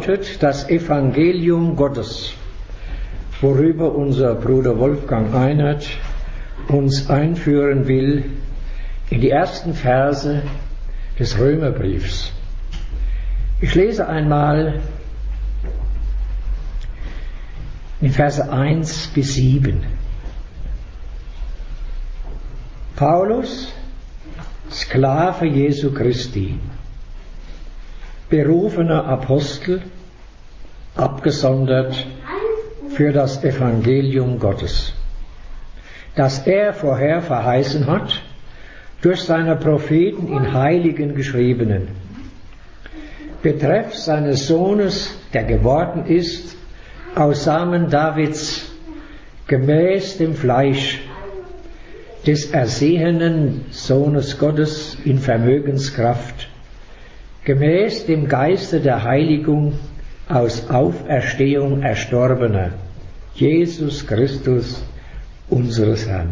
lautet das Evangelium Gottes, worüber unser Bruder Wolfgang Einert uns einführen will in die ersten Verse des Römerbriefs. Ich lese einmal in Verse 1 bis 7. Paulus, Sklave Jesu Christi, berufener Apostel, abgesondert für das Evangelium Gottes, das er vorher verheißen hat, durch seine Propheten in Heiligen Geschriebenen, betreff seines Sohnes, der geworden ist, aus Samen Davids, gemäß dem Fleisch, des ersehenen Sohnes Gottes in Vermögenskraft, gemäß dem Geiste der Heiligung aus Auferstehung Erstorbener, Jesus Christus, unseres Herrn,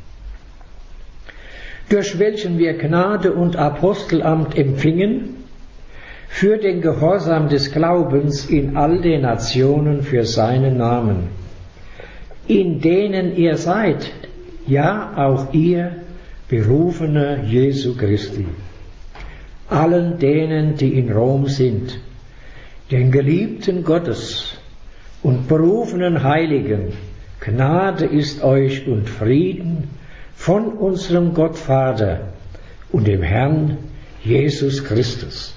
durch welchen wir Gnade und Apostelamt empfingen, für den Gehorsam des Glaubens in all den Nationen für seinen Namen, in denen ihr seid, ja auch ihr, Berufene Jesu Christi, allen denen, die in Rom sind, den Geliebten Gottes und berufenen Heiligen, Gnade ist euch und Frieden von unserem Gott Vater und dem Herrn Jesus Christus.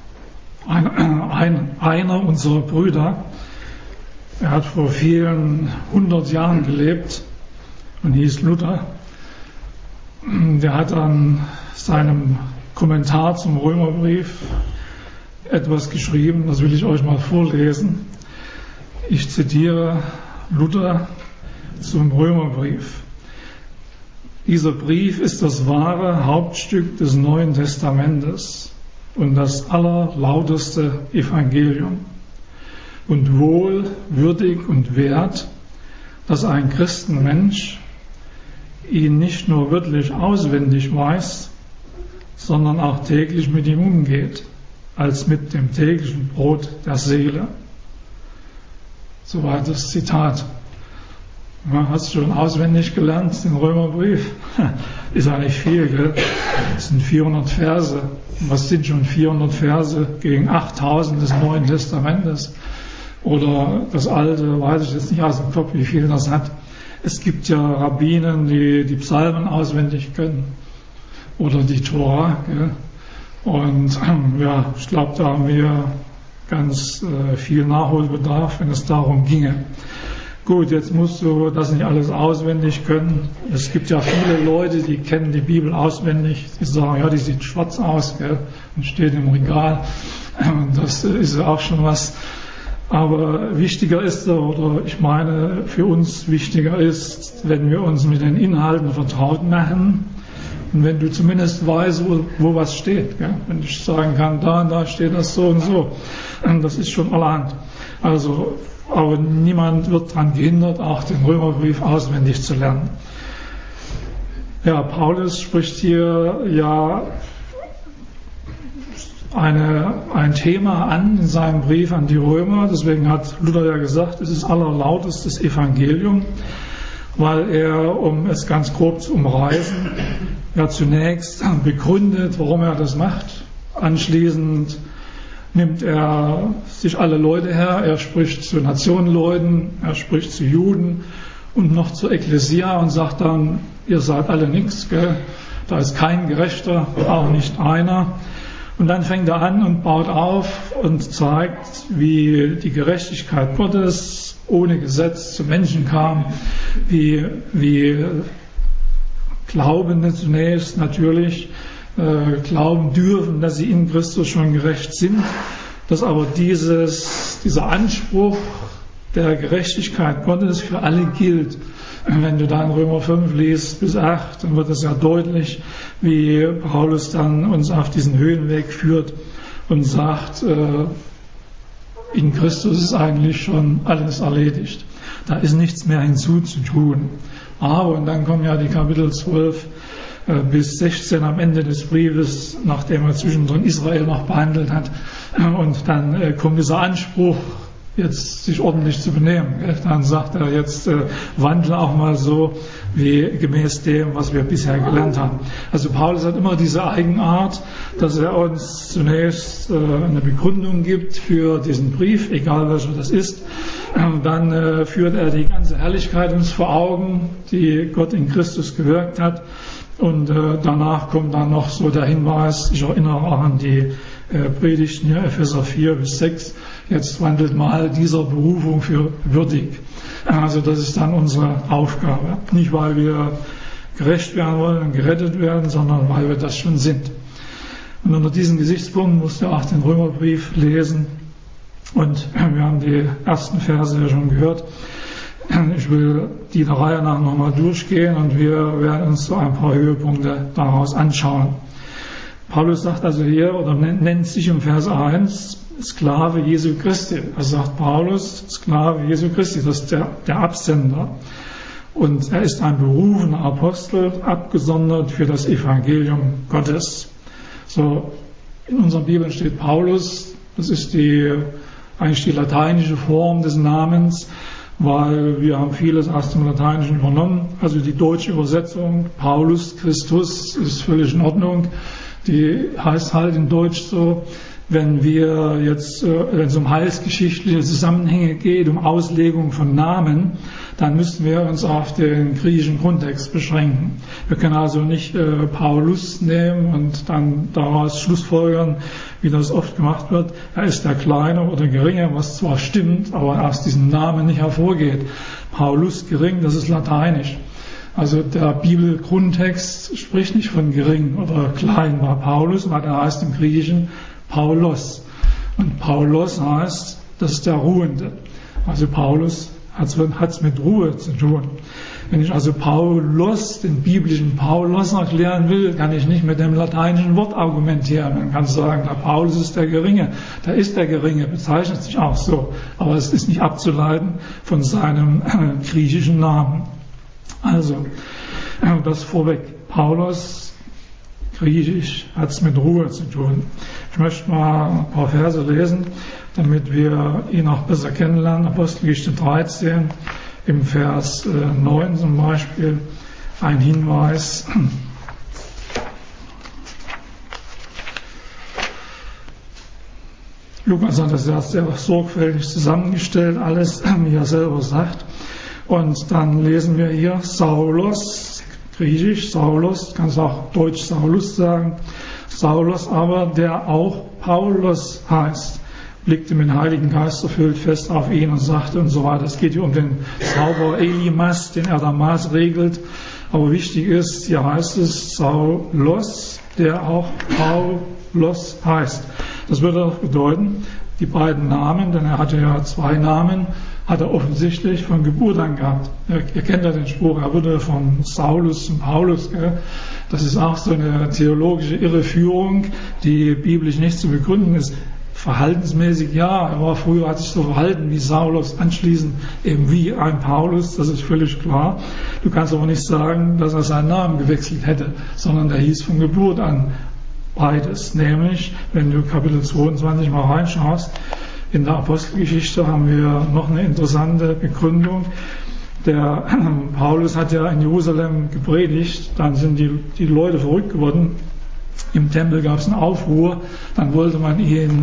Einer unserer Brüder, er hat vor vielen 100 Jahren gelebt und hieß Luther. Der hat an seinem Kommentar zum Römerbrief etwas geschrieben, das will ich euch mal vorlesen. Ich zitiere Luther zum Römerbrief. Dieser Brief ist das wahre Hauptstück des Neuen Testamentes und das allerlauteste Evangelium und wohl würdig und wert, dass ein Christenmensch ihn nicht nur wörtlich auswendig weiß, sondern auch täglich mit ihm umgeht, als mit dem täglichen Brot der Seele. Soweit das Zitat. Hast du schon auswendig gelernt, den Römerbrief? Ist ja nicht viel, gell? Das sind 400 Verse. Was sind schon 400 Verse gegen 8000 des Neuen Testamentes? Oder das Alte, weiß ich jetzt nicht aus dem Kopf, wie viel das hat. Es gibt ja Rabbinen, die die Psalmen auswendig können. Oder die Tora, gell? Und ja, ich glaube, da haben wir ganz viel Nachholbedarf, wenn es darum ginge. Gut, jetzt musst du das nicht alles auswendig können. Es gibt ja viele Leute, die kennen die Bibel auswendig. Die sagen, ja, die sieht schwarz aus, gell, und steht im Regal. Das ist ja auch schon was. Aber wichtiger ist, oder ich meine, für uns wichtiger ist, wenn wir uns mit den Inhalten vertraut machen und wenn du zumindest weißt, wo was steht. Gell? Wenn ich sagen kann, da und da steht das so und so. Das ist schon allerhand. Also, aber niemand wird daran gehindert, auch den Römerbrief auswendig zu lernen. Ja, Paulus spricht hier ja ein Thema an in seinem Brief an die Römer. Deswegen hat Luther ja gesagt, es ist allerlautestes Evangelium, weil er, um es ganz grob zu umreißen, ja zunächst begründet, warum er das macht. Anschließend nimmt er sich alle Leute her, er spricht zu Nationenleuten, er spricht zu Juden und noch zur Ekklesia und sagt dann, ihr seid alle nichts, gell? Da ist kein Gerechter, auch nicht einer. Und dann fängt er an und baut auf und zeigt, wie die Gerechtigkeit Gottes ohne Gesetz zu Menschen kam, wie Glaubende zunächst natürlich glauben dürfen, dass sie in Christus schon gerecht sind, dass aber dieser Anspruch der Gerechtigkeit Gottes für alle gilt. Wenn du da in Römer 5 liest bis 8, dann wird es ja deutlich, wie Paulus dann uns auf diesen Höhenweg führt und sagt, in Christus ist eigentlich schon alles erledigt. Da ist nichts mehr hinzuzutun. Aber, und dann kommen ja die Kapitel 12 bis 16 am Ende des Briefes, nachdem er zwischendrin Israel noch behandelt hat. Und dann kommt dieser Anspruch, jetzt sich ordentlich zu benehmen. Dann sagt er, jetzt wandle auch mal so wie gemäß dem, was wir bisher gelernt haben. Also Paulus hat immer diese Eigenart, dass er uns zunächst eine Begründung gibt für diesen Brief, egal welcher das ist. Dann führt er die ganze Herrlichkeit uns vor Augen, die Gott in Christus gewirkt hat. Und danach kommt dann noch so der Hinweis, ich erinnere auch an die Predigten hier, Epheser 4 bis 6, jetzt wandelt mal dieser Berufung für würdig. Also das ist dann unsere Aufgabe. Nicht, weil wir gerecht werden wollen und gerettet werden, sondern weil wir das schon sind. Und unter diesen Gesichtspunkten musst du auch den Römerbrief lesen. Und wir haben die ersten Verse ja schon gehört. Ich will die der Reihe nach nochmal durchgehen und wir werden uns so ein paar Höhepunkte daraus anschauen. Paulus sagt also hier, oder nennt sich im Vers 1, Sklave Jesu Christi. Also sagt Paulus, Sklave Jesu Christi, das ist der Absender. Und er ist ein berufener Apostel, abgesondert für das Evangelium Gottes. So, in unseren Bibeln steht Paulus, das ist eigentlich die lateinische Form des Namens, weil wir haben vieles aus dem Lateinischen übernommen. Also die deutsche Übersetzung, Paulus Christus, ist völlig in Ordnung. Die heißt halt in Deutsch so, wenn es um heilsgeschichtliche Zusammenhänge geht, um Auslegung von Namen, dann müssten wir uns auf den griechischen Kontext beschränken. Wir können also nicht Paulus nehmen und dann daraus schlussfolgern, wie das oft gemacht wird. Er ist der Kleine oder Geringe, was zwar stimmt, aber aus diesem Namen nicht hervorgeht. Paulus gering, das ist lateinisch. Also der Bibelgrundtext spricht nicht von gering oder klein bei Paulus, weil er heißt im Griechischen Paulos. Und Paulos heißt, das ist der Ruhende. Also Paulus hat es mit Ruhe zu tun. Wenn ich also Paulos, den biblischen Paulos erklären will, kann ich nicht mit dem lateinischen Wort argumentieren. Man kann sagen, der Paulus ist der Geringe. Der ist der Geringe, bezeichnet sich auch so. Aber es ist nicht abzuleiten von seinem griechischen Namen. Also, das vorweg. Paulus, griechisch, hat es mit Ruhe zu tun. Ich möchte mal ein paar Verse lesen, damit wir ihn auch besser kennenlernen. Apostelgeschichte 13, im Vers 9 zum Beispiel, ein Hinweis. Lukas hat das ja sehr sorgfältig zusammengestellt, alles, wie er selber sagt. Und dann lesen wir hier Saulos, griechisch Saulus, kannst auch deutsch Saulus sagen, Saulus aber, der auch Paulus heißt, blickte mit dem Heiligen Geist erfüllt fest auf ihn und sagte und so weiter. Es geht hier um den Zauberer Elimas, den er da maßregelt. Aber wichtig ist, hier heißt es Saulos, der auch Paulos heißt. Das würde auch bedeuten, die beiden Namen, denn er hatte ja zwei Namen, hat er offensichtlich von Geburt an gehabt. Ihr kennt ja den Spruch, er wurde von Saulus zum Paulus. Gell? Das ist auch so eine theologische Irreführung, die biblisch nicht zu begründen ist. Verhaltensmäßig ja, hat sich so verhalten wie Saulus, anschließend eben wie ein Paulus, das ist völlig klar. Du kannst aber nicht sagen, dass er seinen Namen gewechselt hätte, sondern der hieß von Geburt an beides. Nämlich, wenn du Kapitel 22 mal reinschaust, in der Apostelgeschichte haben wir noch eine interessante Begründung. Der Paulus hat ja in Jerusalem gepredigt, dann sind die Leute verrückt geworden. Im Tempel gab es einen Aufruhr, dann wollte man ihn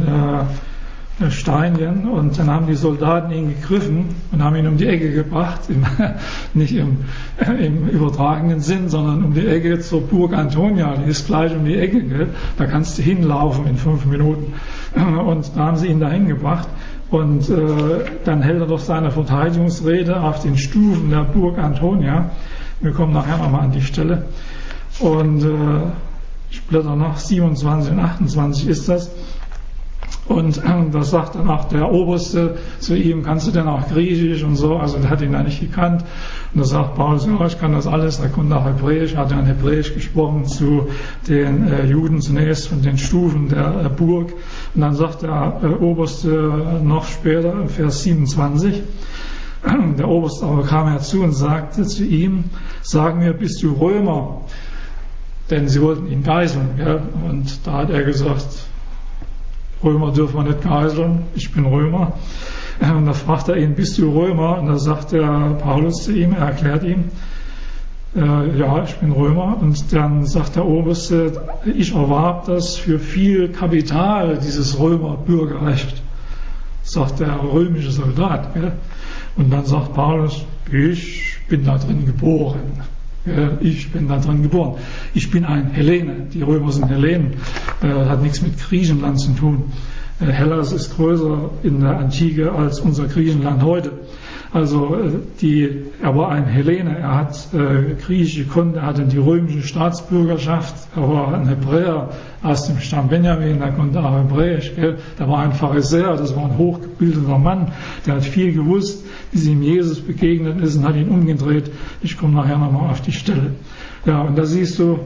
steinigen und dann haben die Soldaten ihn gegriffen und haben ihn um die Ecke gebracht, nicht im übertragenen Sinn, sondern um die Ecke zur Burg Antonia, die ist gleich um die Ecke, gell? Da kannst du hinlaufen in 5 Minuten. Und da haben sie ihn dahin gebracht und dann hält er doch seine Verteidigungsrede auf den Stufen der Burg Antonia. Wir kommen nachher nochmal an die Stelle. Und ich blätter nach 27 und 28 ist das. Und da sagt dann auch der Oberste zu ihm, kannst du denn auch Griechisch und so, also der hat ihn da nicht gekannt. Und da sagt Paulus, ja, ich kann das alles, er konnte auch Hebräisch, hat dann Hebräisch gesprochen zu den Juden zunächst von den Stufen der Burg. Und dann sagt der Oberste noch später, im Vers 27, der Oberste aber kam herzu und sagte zu ihm, sag mir, bist du Römer? denn sie wollten ihn geiseln. Gell? Und da hat er gesagt, Römer dürfen wir nicht geiseln, ich bin Römer. Und da fragt er ihn, bist du Römer? Und da sagt der Paulus zu ihm, er erklärt ihm, ja, ich bin Römer. Und dann sagt der Oberste, ich erwarb das für viel Kapital, dieses Römer-Bürgerrecht, sagt der römische Soldat. Gell? Und dann sagt Paulus, ich bin da drin geboren. Ich bin da drin geboren. Ich bin ein Hellene. Die Römer sind Hellenen. Hat nichts mit Griechenland zu tun. Hellas ist größer in der Antike als unser Griechenland heute. Also er war ein Hellene, er hat Griechisch gekonnt, er hatte die römische Staatsbürgerschaft, er war ein Hebräer aus dem Stamm Benjamin, er konnte auch Hebräisch, gell? Er war ein Pharisäer, das war ein hochgebildeter Mann, der hat viel gewusst, bis ihm Jesus begegnet ist und hat ihn umgedreht. Ich komme nachher nochmal auf die Stelle. Ja, und da siehst du,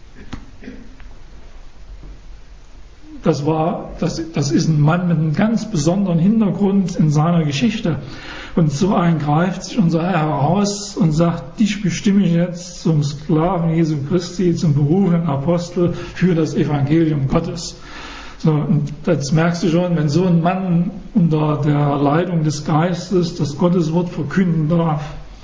das ist ein Mann mit einem ganz besonderen Hintergrund in seiner Geschichte. Und so ein greift sich unser Herr heraus und sagt, dich bestimme ich jetzt zum Sklaven Jesu Christi, zum berufenen Apostel für das Evangelium Gottes. So, und jetzt merkst du schon, wenn so ein Mann unter der Leitung des Geistes das Gotteswort verkünden darf,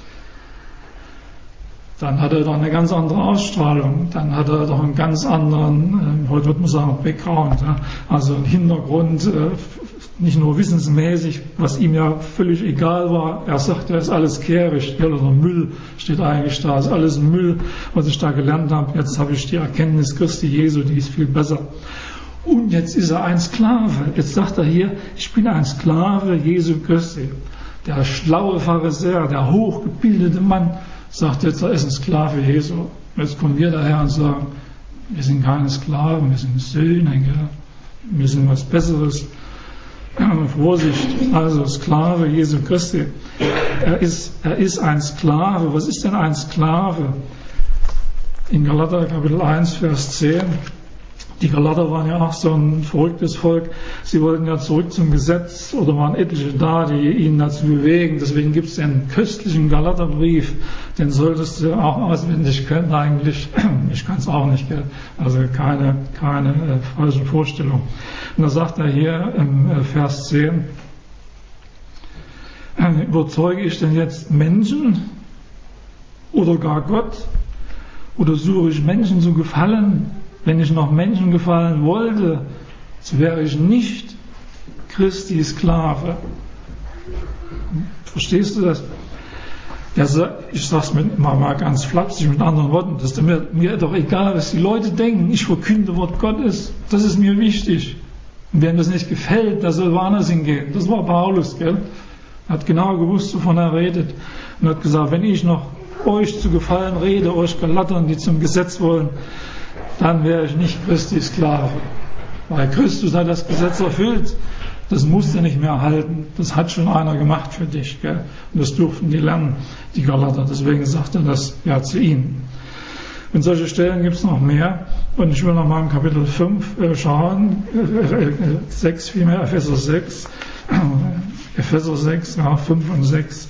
dann hat er doch eine ganz andere Ausstrahlung, dann hat er doch einen ganz anderen, heute würde man sagen, Background, ja? Also einen Hintergrund, nicht nur wissensmäßig, was ihm ja völlig egal war. Er sagt, er ist alles kehricht, oder Müll steht eigentlich da, ist alles Müll, was ich da gelernt habe. Jetzt habe ich die Erkenntnis Christi Jesu, die ist viel besser. Und jetzt ist er ein Sklave. Jetzt sagt er hier, ich bin ein Sklave Jesu Christi. Der schlaue Pharisäer, der hochgebildete Mann, sagt jetzt, er ist ein Sklave Jesu. Jetzt kommen wir daher und sagen, wir sind keine Sklaven, wir sind Söhne, gell? Wir sind was Besseres. Vorsicht, also Sklave Jesu Christi. Er ist ein Sklave. Was ist denn ein Sklave? In Galater Kapitel 1, Vers 10. Die Galater waren ja auch so ein verrücktes Volk. Sie wollten ja zurück zum Gesetz oder waren etliche da, die ihn dazu bewegen. Deswegen gibt es den köstlichen Galaterbrief. Den solltest du auch auswendig können eigentlich. Ich kann es auch nicht, gell? Also keine falschen Vorstellungen. Und da sagt er hier im Vers 10, überzeuge ich denn jetzt Menschen oder gar Gott? Oder suche ich Menschen zu gefallen? Wenn ich noch Menschen gefallen wollte, so wäre ich nicht Christi Sklave. Verstehst du das? Ich sage es mal ganz flapsig mit anderen Worten, das ist mir doch egal, was die Leute denken. Ich verkünde Wort Gottes, das ist mir wichtig. Und wem das nicht gefällt, der soll woanders hingehen. Das war Paulus, gell? Er hat genau gewusst, wovon er redet. Und hat gesagt, wenn ich noch euch zu gefallen rede, euch Galatern, die zum Gesetz wollen, dann wäre ich nicht Christi Sklave. Weil Christus hat das Gesetz erfüllt. Das musst du nicht mehr halten. Das hat schon einer gemacht für dich. Gell? Und das durften die lernen, die Galater. Deswegen sagt er das ja zu ihnen. Und solche Stellen gibt es noch mehr. Und ich will noch mal im Kapitel 5 schauen. 6 vielmehr, Epheser 6. Epheser 6, ja, 5 und 6.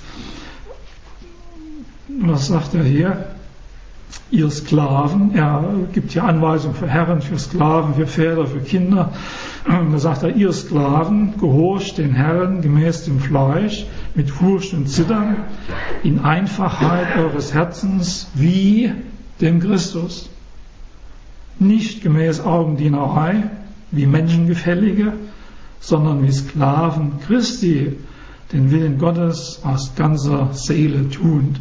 Was sagt er hier? Ihr Sklaven, er gibt hier Anweisungen für Herren, für Sklaven, für Väter, für Kinder. Da sagt er, ihr Sklaven, gehorcht den Herren gemäß dem Fleisch, mit Furcht und Zittern, in Einfachheit eures Herzens, wie dem Christus. Nicht gemäß Augendienerei, wie Menschengefällige, sondern wie Sklaven Christi, den Willen Gottes aus ganzer Seele tuend.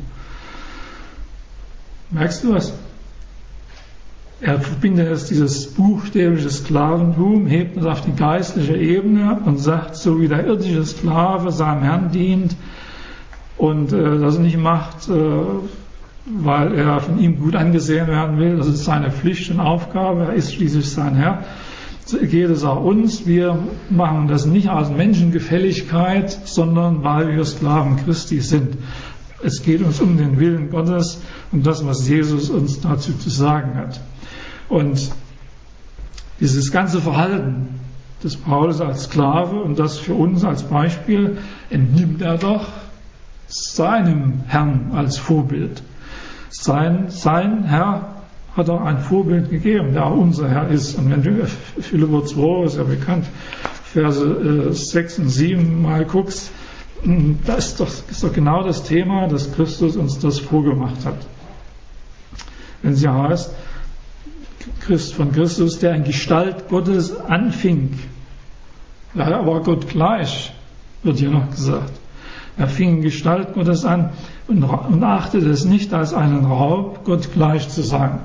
Merkst du was? Er verbindet jetzt dieses buchstäbliche Sklaventum, hebt es auf die geistliche Ebene und sagt, so wie der irdische Sklave seinem Herrn dient und das nicht macht, weil er von ihm gut angesehen werden will, das ist seine Pflicht und Aufgabe, er ist schließlich sein Herr, so geht es auch uns. Wir machen das nicht aus Menschengefälligkeit, sondern weil wir Sklaven Christi sind. Es geht uns um den Willen Gottes und das, was Jesus uns dazu zu sagen hat. Und dieses ganze Verhalten des Paulus als Sklave und das für uns als Beispiel entnimmt er doch seinem Herrn als Vorbild. Sein Herr hat er ein Vorbild gegeben, der auch unser Herr ist. Und wenn du Philipper 2, ist ja bekannt, Verse 6 und 7 mal guckst, da ist doch genau das Thema, dass Christus uns das vorgemacht hat. Wenn es ja heißt, von Christus, der in Gestalt Gottes anfing. Er war Gott gleich, wird hier noch gesagt. Er fing in Gestalt Gottes an und achtete es nicht als einen Raub, Gott gleich zu sein.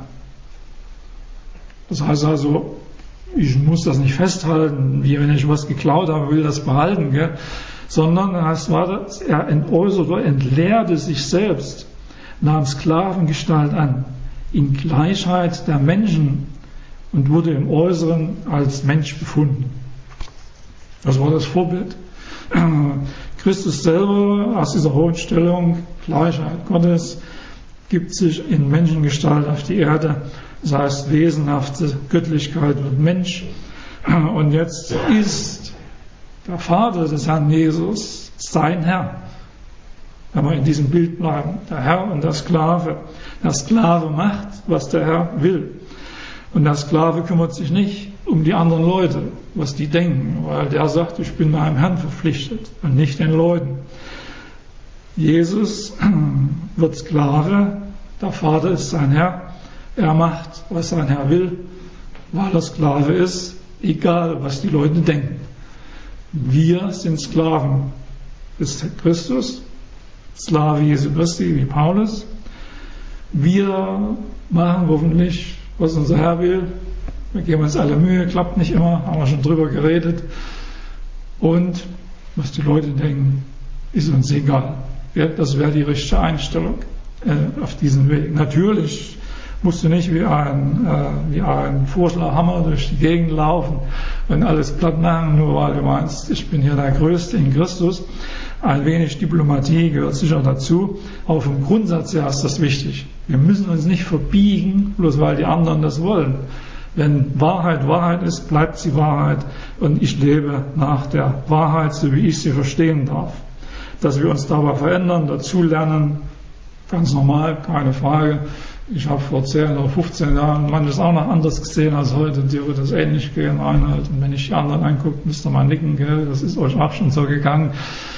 Das heißt also, ich muss das nicht festhalten, wie wenn ich was geklaut habe, will das behalten, gell? Sondern er entäußerte oder entleerte sich selbst, nahm Sklavengestalt an, in Gleichheit der Menschen und wurde im Äußeren als Mensch befunden. Das war das Vorbild. Christus selber aus dieser hohen Stellung, Gleichheit Gottes, gibt sich in Menschengestalt auf die Erde, das heißt wesenhafte Göttlichkeit wird Mensch. Und jetzt ist der Vater des Herrn Jesus sein Herr. Wenn wir in diesem Bild bleiben, der Herr und der Sklave. Der Sklave macht, was der Herr will. Und der Sklave kümmert sich nicht um die anderen Leute, was die denken, weil der sagt, ich bin meinem Herrn verpflichtet und nicht den Leuten. Jesus wird Sklave, der Vater ist sein Herr, er macht, was sein Herr will, weil er Sklave ist, egal was die Leute denken. Wir sind Sklaven des Christus, Sklave Jesu Christi wie Paulus. Wir machen hoffentlich, was unser Herr will. Wir geben uns alle Mühe, klappt nicht immer, haben wir schon drüber geredet. Und was die Leute denken, ist uns egal. Ja, das wäre die richtige Einstellung auf diesem Weg. Natürlich musst du nicht wie ein Vorschlaghammer durch die Gegend laufen und alles platt machen, nur weil du meinst, ich bin hier der Größte in Christus. Ein wenig Diplomatie gehört sicher dazu, aber vom Grundsatz her ist das wichtig. Wir müssen uns nicht verbiegen, bloß weil die anderen das wollen. Wenn Wahrheit Wahrheit ist, bleibt sie Wahrheit und ich lebe nach der Wahrheit, so wie ich sie verstehen darf. Dass wir uns dabei verändern, dazulernen, ganz normal, keine Frage. Ich habe vor 10 oder 15 Jahren manches auch noch anders gesehen als heute. Dir wird das ähnlich gehen, Reinhard. Und wenn ich die anderen angucke, müsst ihr mal nicken, gell? Das ist euch auch schon so gegangen.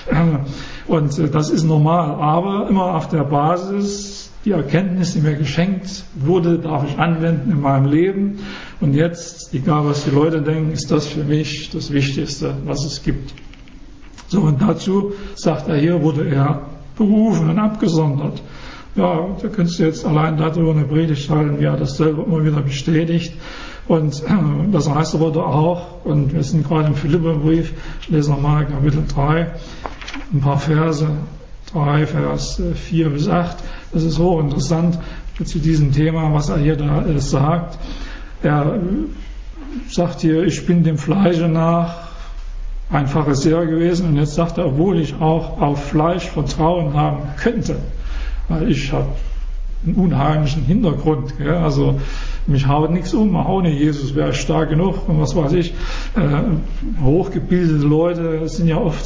Und das ist normal. Aber immer auf der Basis, die Erkenntnis, die mir geschenkt wurde, darf ich anwenden in meinem Leben. Und jetzt, egal was die Leute denken, ist das für mich das Wichtigste, was es gibt. So, und dazu, sagt er hier, wurde er berufen und abgesondert. Ja, da könntest du jetzt allein darüber eine Predigt halten, wie er das selber immer wieder bestätigt. Und das heißt aber da auch, und wir sind gerade im Philipperbrief, ich lese nochmal Kapitel 3, ein paar Verse, 3, Vers 4 bis 8. Das ist hochinteressant zu diesem Thema, was er hier da sagt. Er sagt hier, ich bin dem Fleische nach ein Pharisäer gewesen, und jetzt sagt er, obwohl ich auch auf Fleisch Vertrauen haben könnte, weil ich habe einen unheimlichen Hintergrund, gell? Also mich haut nichts um, ohne Jesus wäre ich stark genug und was weiß ich. Hochgebildete Leute sind ja oft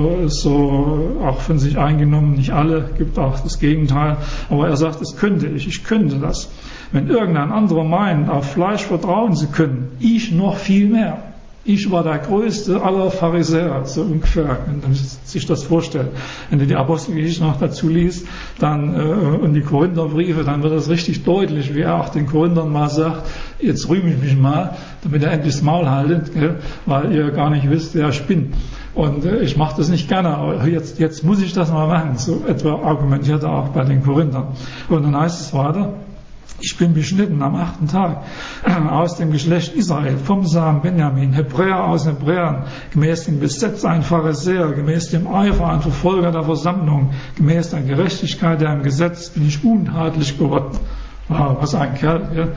so auch von sich eingenommen, nicht alle, gibt auch das Gegenteil, aber er sagt, das könnte ich könnte das. Wenn irgendein anderer meint, auf Fleisch vertrauen zu können, ich noch viel mehr. Ich war der größte aller Pharisäer, so ungefähr, wenn man sich das vorstellt. Wenn du die Apostelgeschichte noch dazu liest, dann und die Korintherbriefe, dann wird das richtig deutlich, wie er auch den Korinthern mal sagt, jetzt rühme ich mich mal, damit er endlich das Maul haltet, gell, weil ihr gar nicht wisst, wer ich bin. Und ich mache das nicht gerne, aber jetzt muss ich das mal machen. So etwa argumentiert er auch bei den Korinthern. Und dann heißt es weiter, ich bin beschnitten am 8. Tag aus dem Geschlecht Israel, vom Samen Benjamin, Hebräer aus Hebräern, gemäß dem Gesetz ein Pharisäer, gemäß dem Eifer ein Verfolger der Versammlung, gemäß der Gerechtigkeit, der im Gesetz bin ich untadelig geworden. Wow, was ein Kerl, gell?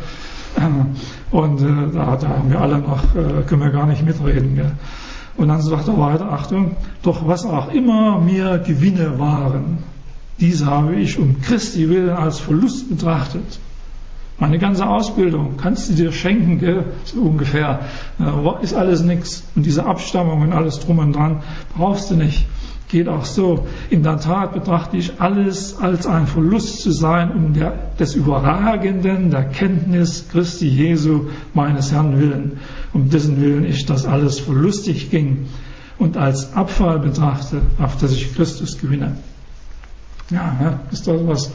Und da haben wir alle noch, können wir gar nicht mitreden, gell? Und dann sagt er weiter, Achtung, doch was auch immer mir Gewinne waren, diese habe ich um Christi willen als Verlust betrachtet. Meine ganze Ausbildung kannst du dir schenken, gell? So ungefähr. Ist alles nichts. Und diese Abstammung und alles drum und dran brauchst du nicht. geht auch so. In der Tat betrachte ich alles als ein Verlust zu sein, des Überragenden, der Kenntnis Christi Jesu, meines Herrn willen, um dessen Willen ich das alles verlustig ging und als Abfall betrachte, auf das ich Christus gewinne. Ja, ist das was?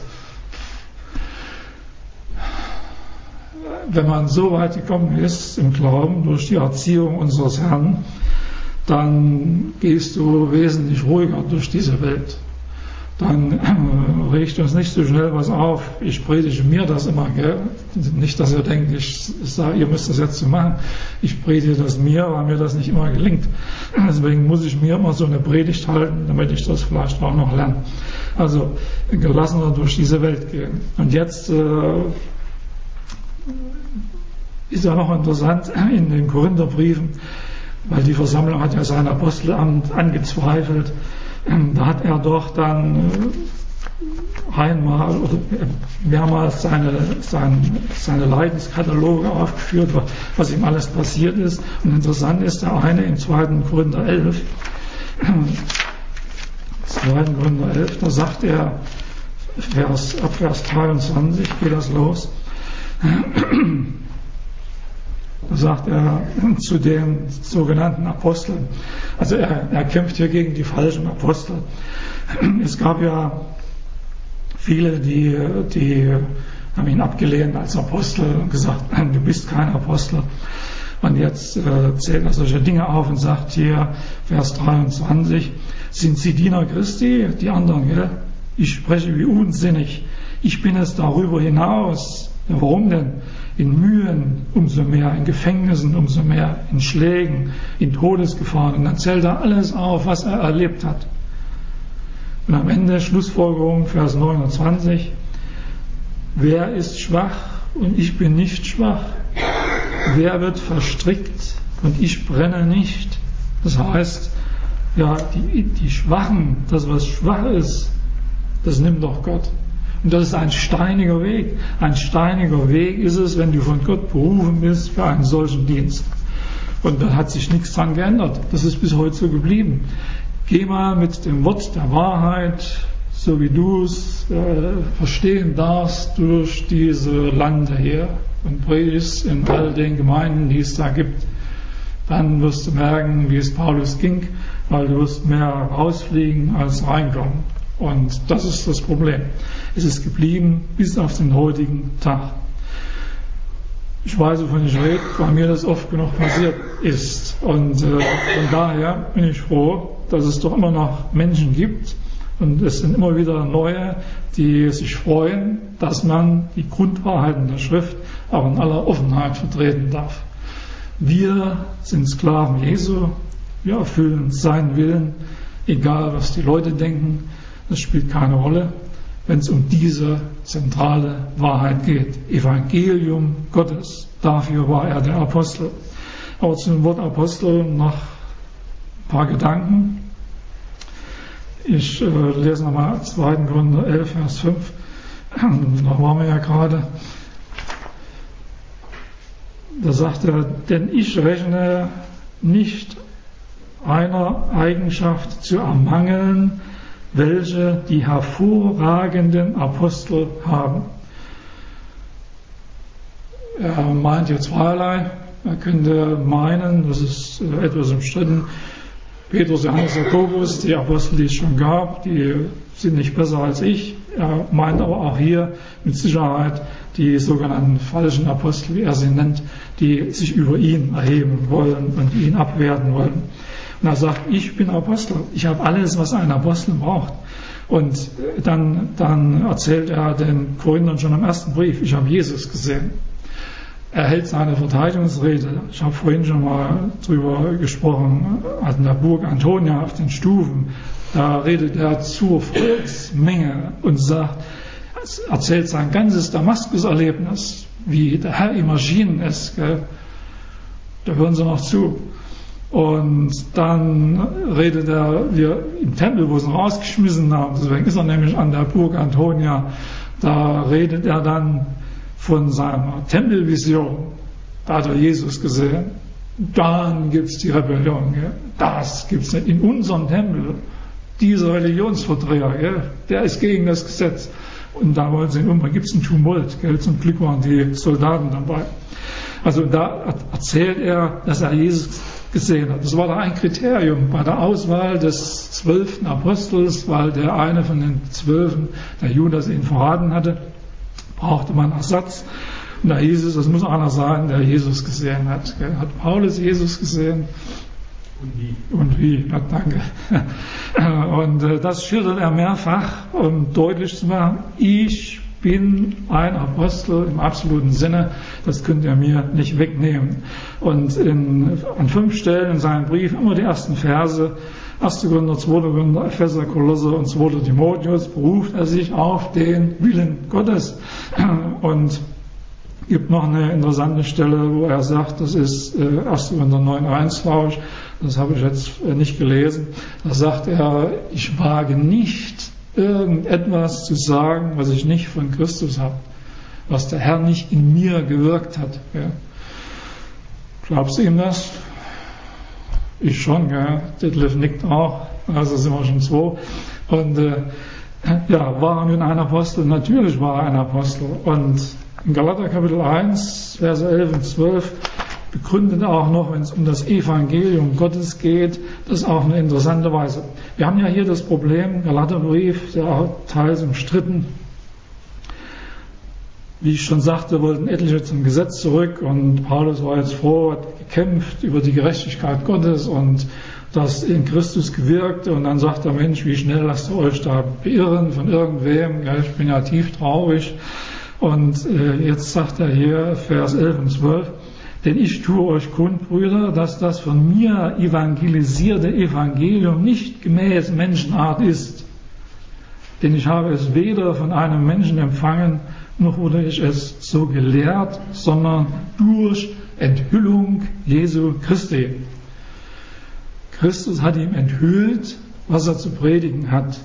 Wenn man so weit gekommen ist im Glauben durch die Erziehung unseres Herrn, dann gehst du wesentlich ruhiger durch diese Welt. Dann regt uns nicht so schnell was auf. Ich predige mir das immer, gell? Nicht, dass ihr denkt, ich sage, ihr müsst das jetzt so machen. Ich predige das mir, weil mir das nicht immer gelingt. Deswegen muss ich mir immer so eine Predigt halten, damit ich das vielleicht auch noch lerne. Also gelassener durch diese Welt gehen. Und jetzt ist ja noch interessant in den Korintherbriefen, weil die Versammlung hat ja sein Apostelamt angezweifelt. Da hat er doch dann einmal oder mehrmals seine Leidenskataloge aufgeführt, was ihm alles passiert ist. Und interessant ist der eine im 2. Korinther 11. 2. Korinther 11, da sagt er, ab Vers 23 geht das los. Da sagt er zu den sogenannten Aposteln, also er kämpft hier gegen die falschen Apostel. Es gab ja viele, die haben ihn abgelehnt als Apostel und gesagt, du bist kein Apostel. Und jetzt zählt er solche Dinge auf und sagt hier, Vers 23, sind sie Diener Christi, die anderen, gell? Ich spreche wie unsinnig. Ich bin es darüber hinaus. Ja, warum denn? In Mühen umso mehr, in Gefängnissen umso mehr, in Schlägen, in Todesgefahren. Und dann zählt er alles auf, was er erlebt hat. Und am Ende Schlussfolgerung, Vers 29, wer ist schwach und ich bin nicht schwach? Wer wird verstrickt und ich brenne nicht? Das heißt, ja, die Schwachen, das was schwach ist, das nimmt doch Gott. Und das ist ein steiniger Weg. Ein steiniger Weg ist es, wenn du von Gott berufen bist für einen solchen Dienst. Und da hat sich nichts dran geändert. Das ist bis heute so geblieben. Geh mal mit dem Wort der Wahrheit, so wie du es verstehen darfst, durch diese Lande hier und predigst in all den Gemeinden, die es da gibt. Dann wirst du merken, wie es Paulus ging, weil du wirst mehr rausfliegen als reinkommen. Und das ist das Problem. Es ist geblieben bis auf den heutigen Tag. Ich weiß, wovon ich rede, weil mir das oft genug passiert ist. Und von daher bin ich froh, dass es doch immer noch Menschen gibt, und es sind immer wieder neue, die sich freuen, dass man die Grundwahrheiten der Schrift auch in aller Offenheit vertreten darf. Wir sind Sklaven Jesu, wir erfüllen seinen Willen, egal was die Leute denken. Das spielt keine Rolle, wenn es um diese zentrale Wahrheit geht. Evangelium Gottes. Dafür war er der Apostel. Aber zum Wort Apostel noch ein paar Gedanken. Ich lese nochmal 2. Korinther 11, Vers 5. Da waren wir ja gerade. Da sagt er, denn ich rechne nicht einer Eigenschaft zu ermangeln, welche die hervorragenden Apostel haben. Er meint hier zweierlei. Er könnte meinen, das ist etwas umstritten, Petrus, Johannes, Jakobus, die Apostel, die es schon gab, die sind nicht besser als ich. Er meint aber auch hier mit Sicherheit die sogenannten falschen Apostel, wie er sie nennt, die sich über ihn erheben wollen und ihn abwerten wollen. Und er sagt, ich bin Apostel, ich habe alles, was ein Apostel braucht. Und dann erzählt er den Korinthern schon im ersten Brief, ich habe Jesus gesehen. Er hält seine Verteidigungsrede. Ich habe vorhin schon mal drüber gesprochen, an der Burg Antonia auf den Stufen. Da redet er zur Volksmenge und erzählt sein ganzes Damaskus-Erlebnis, wie der Herr ihm erschienen ist. Gell? Da hören sie noch zu. Und dann redet er im Tempel, wo sie ihn rausgeschmissen haben, deswegen ist er nämlich an der Burg Antonia, da redet er dann von seiner Tempelvision. Da hat er Jesus gesehen. Dann gibt es die Rebellion. Ja. Das gibt es nicht in unserem Tempel. dieser Religionsverdreher, gell, der ist gegen das Gesetz. Und da wollen sie ihn umbringen. Gibt es einen Tumult, gell? Zum Glück waren die Soldaten dabei. Also da erzählt er, dass er Jesus gesehen hat. Das war da ein Kriterium bei der Auswahl des 12. Apostels, weil der eine von den 12, der Judas, ihn verraten hatte, brauchte man Ersatz. Und da hieß es, das muss einer sein, der Jesus gesehen hat. Gell? Hat Paulus Jesus gesehen? Und wie? Ja, danke. Und das schildert er mehrfach, um deutlich zu machen, ich bin ein Apostel im absoluten Sinne, das könnt ihr mir nicht wegnehmen. Und an 5 Stellen in seinem Brief immer die ersten Verse, 1. Korinther, 2. Korinther, Epheser, Kolosser und 2. Timotheus, beruft er sich auf den Willen Gottes. Und gibt noch eine interessante Stelle, wo er sagt, das ist 1. Korinther 9,1, glaube ich, das habe ich jetzt nicht gelesen, da sagt er, ich wage nicht, irgendetwas zu sagen, was ich nicht von Christus habe, was der Herr nicht in mir gewirkt hat. Ja. Glaubst du ihm das? Ich schon, ja. Detlef nickt auch, also sind wir schon 2. Und ja, war er nun ein Apostel? Natürlich war er ein Apostel. Und in Galater Kapitel 1, Verse 11 und 12 begründet er auch noch, wenn es um das Evangelium Gottes geht, das auf eine interessante Weise. Wir haben ja hier das Problem, Galaterbrief, der auch teils umstritten. Wie ich schon sagte, wollten etliche zum Gesetz zurück und Paulus war jetzt froh, hat gekämpft über die Gerechtigkeit Gottes und das in Christus gewirkte und dann sagt der Mensch, wie schnell lasst ihr euch da beirren von irgendwem, ja, ich bin ja tief traurig. Und jetzt sagt er hier, Vers 11 und 12, denn ich tue euch kund, Brüder, dass das von mir evangelisierte Evangelium nicht gemäß Menschenart ist. Denn ich habe es weder von einem Menschen empfangen, noch wurde ich es so gelehrt, sondern durch Enthüllung Jesu Christi. Christus hat ihm enthüllt, was er zu predigen hat.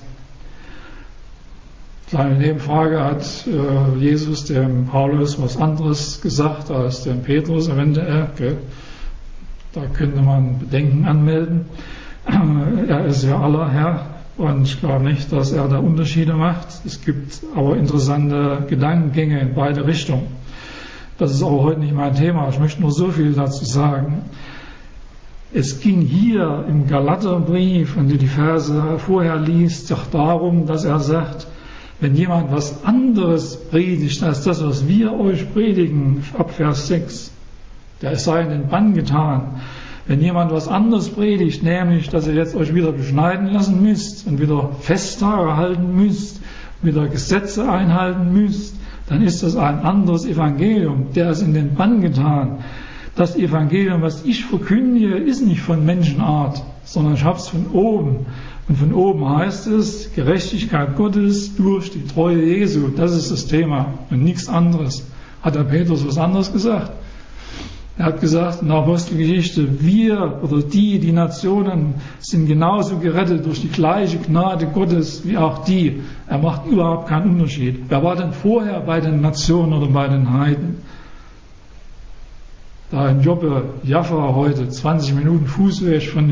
Kleine Nebenfrage, hat Jesus dem Paulus was anderes gesagt als dem Petrus eventuell? Okay. Da könnte man Bedenken anmelden. Er ist ja aller Herr und ich glaube nicht, dass er da Unterschiede macht. Es gibt aber interessante Gedankengänge in beide Richtungen. Das ist aber heute nicht mein Thema. Ich möchte nur so viel dazu sagen. Es ging hier im Galaterbrief, wenn du die Verse vorher liest, doch darum, dass er sagt, wenn jemand was anderes predigt als das, was wir euch predigen, ab Vers 6, der sei in den Bann getan. Wenn jemand was anderes predigt, nämlich, dass ihr jetzt euch wieder beschneiden lassen müsst und wieder Festtage halten müsst, wieder Gesetze einhalten müsst, dann ist das ein anderes Evangelium. Der ist in den Bann getan. Das Evangelium, was ich verkündige, ist nicht von Menschenart, sondern ich habe es von oben. Und von oben heißt es, Gerechtigkeit Gottes durch die Treue Jesu. Das ist das Thema und nichts anderes. Hat der Petrus was anderes gesagt? Er hat gesagt in der Apostelgeschichte, wir oder die Nationen sind genauso gerettet durch die gleiche Gnade Gottes wie auch die. Er macht überhaupt keinen Unterschied. Wer war denn vorher bei den Nationen oder bei den Heiden? Da in Joppe, Jaffa heute, 20 Minuten Fußweg von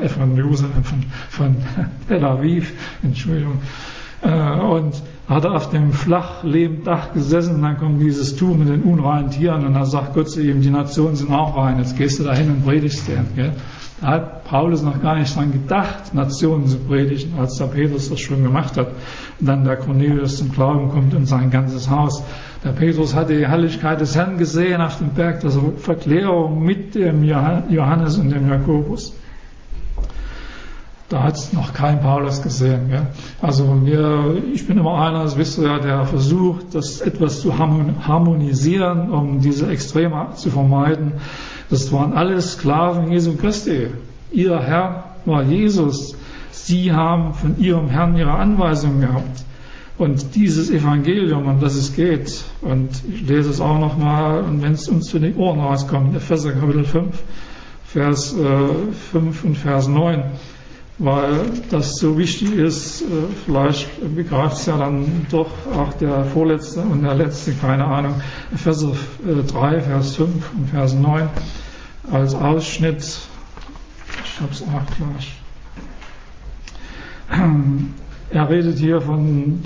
Tel Aviv, Entschuldigung, und hat er auf dem Flachlebendach gesessen und dann kommt dieses Tuch mit den unreinen Tieren und dann sagt Gott zu ihm, die Nationen sind auch rein, jetzt gehst du da hin und predigst denen. Gell? Da hat Paulus noch gar nicht dran gedacht, Nationen zu predigen, als der Petrus das schon gemacht hat. Und dann der Cornelius zum Glauben kommt und sein ganzes Haus. Der Petrus hat die Herrlichkeit des Herrn gesehen auf dem Berg der Verklärung mit dem Johannes und dem Jakobus. Da hat es noch kein Paulus gesehen. Gell? Also ich bin immer einer, das wisst ihr ja, der versucht, das etwas zu harmonisieren, um diese Extreme zu vermeiden. Das waren alles Sklaven Jesu Christi. Ihr Herr war Jesus. Sie haben von ihrem Herrn ihre Anweisungen gehabt. Und dieses Evangelium, um das es geht, und ich lese es auch nochmal, und wenn es uns zu den Ohren rauskommt, Epheser Kapitel 5, Vers 5 und Vers 9, weil das so wichtig ist, vielleicht begreift es ja dann doch auch der Vorletzte und der Letzte, keine Ahnung, Epheser 3, Vers 5 und Vers 9 als Ausschnitt, ich habe es auch gleich. Er redet hier von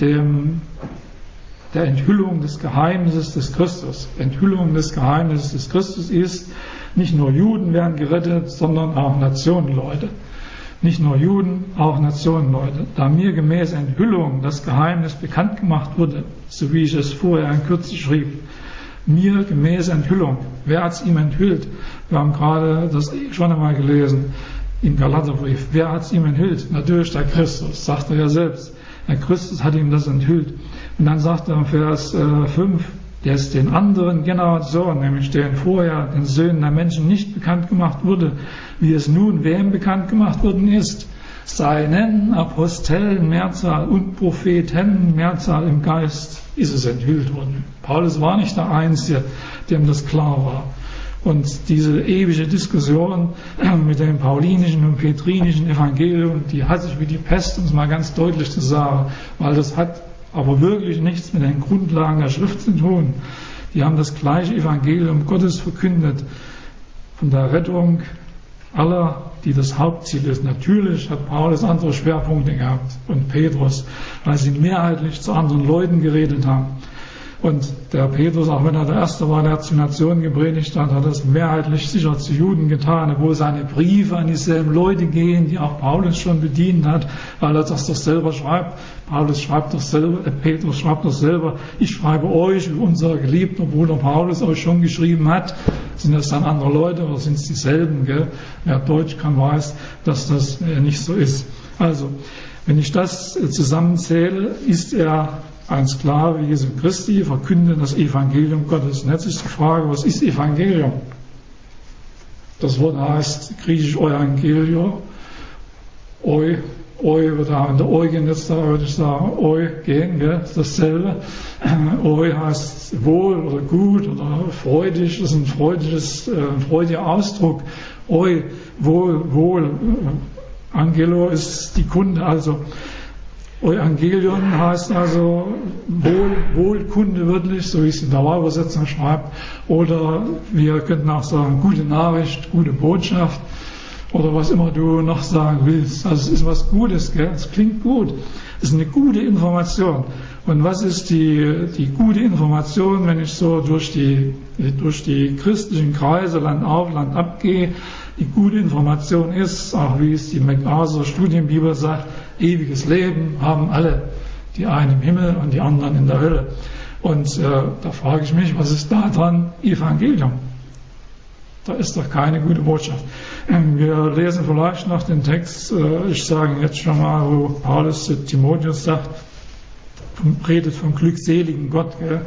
der Enthüllung des Geheimnisses des Christus. Enthüllung des Geheimnisses des Christus ist, nicht nur Juden werden gerettet, sondern auch Nationenleute. Nicht nur Juden, auch Nationenleute. Da mir gemäß Enthüllung das Geheimnis bekannt gemacht wurde, so wie ich es vorher in Kürze schrieb, mir gemäß Enthüllung. Wer hat es ihm enthüllt? Wir haben gerade das schon einmal gelesen im Galaterbrief. Wer hat es ihm enthüllt? Natürlich der Christus, sagt er ja selbst. Der Christus hat ihm das enthüllt. Und dann sagt er im Vers 5, der es den anderen Generationen, nämlich denen vorher den Söhnen der Menschen nicht bekannt gemacht wurde, wie es nun wem bekannt gemacht worden ist, seinen Aposteln Mehrzahl und Propheten Mehrzahl im Geist ist es enthüllt worden. Paulus war nicht der Einzige, dem das klar war. Und diese ewige Diskussion mit dem paulinischen und petrinischen Evangelium, die hasse ich wie die Pest, um es mal ganz deutlich zu sagen, weil das hat aber wirklich nichts mit den Grundlagen der Schrift zu tun. Die haben das gleiche Evangelium Gottes verkündet, von der Rettung aller, die das Hauptziel ist. Natürlich hat Paulus andere Schwerpunkte gehabt und Petrus, weil sie mehrheitlich zu anderen Leuten geredet haben. Und der Petrus, auch wenn er der Erste war, der zu Nationen gepredigt hat, hat das mehrheitlich sicher zu Juden getan, obwohl seine Briefe an dieselben Leute gehen, die auch Paulus schon bedient hat, weil er das doch selber schreibt. Petrus schreibt doch selber, ich schreibe euch, wie unser geliebter Bruder Paulus euch schon geschrieben hat. Sind das dann andere Leute oder sind es dieselben? Gell? Wer Deutsch kann, weiß, dass das nicht so ist. Also, wenn ich das zusammenzähle, ist er ein Sklave Jesu Christi, verkündet das Evangelium Gottes. Und jetzt ist die Frage, was ist Evangelium? Das Wort heißt griechisch Euangelio. Eu wird da in der Eugen jetzt da, würde ich sagen, Eugen, gell, ist dasselbe. Eu heißt wohl oder gut oder freudig, das ist ein freudiger Ausdruck. Eu, wohl. Angelo ist die Kunde, also Evangelion heißt also Wohlkunde wörtlich, so wie es in der Übersetzung schreibt, oder wir könnten auch sagen gute Nachricht, gute Botschaft oder was immer du noch sagen willst. Also es ist was Gutes, gell? Es klingt gut, es ist eine gute Information. Und was ist die gute Information, wenn ich so durch die christlichen Kreise Land auf, Land ab gehe? Die gute Information ist, auch wie es die MacArthur Studienbibel sagt, ewiges Leben haben alle, die einen im Himmel und die anderen in der Hölle. Und da frage ich mich, was ist da dran Evangelium? Da ist doch keine gute Botschaft. Wir lesen vielleicht noch den Text, ich sage jetzt schon mal, wo Paulus zu Timotheus sagt, redet vom glückseligen Gott. Gell?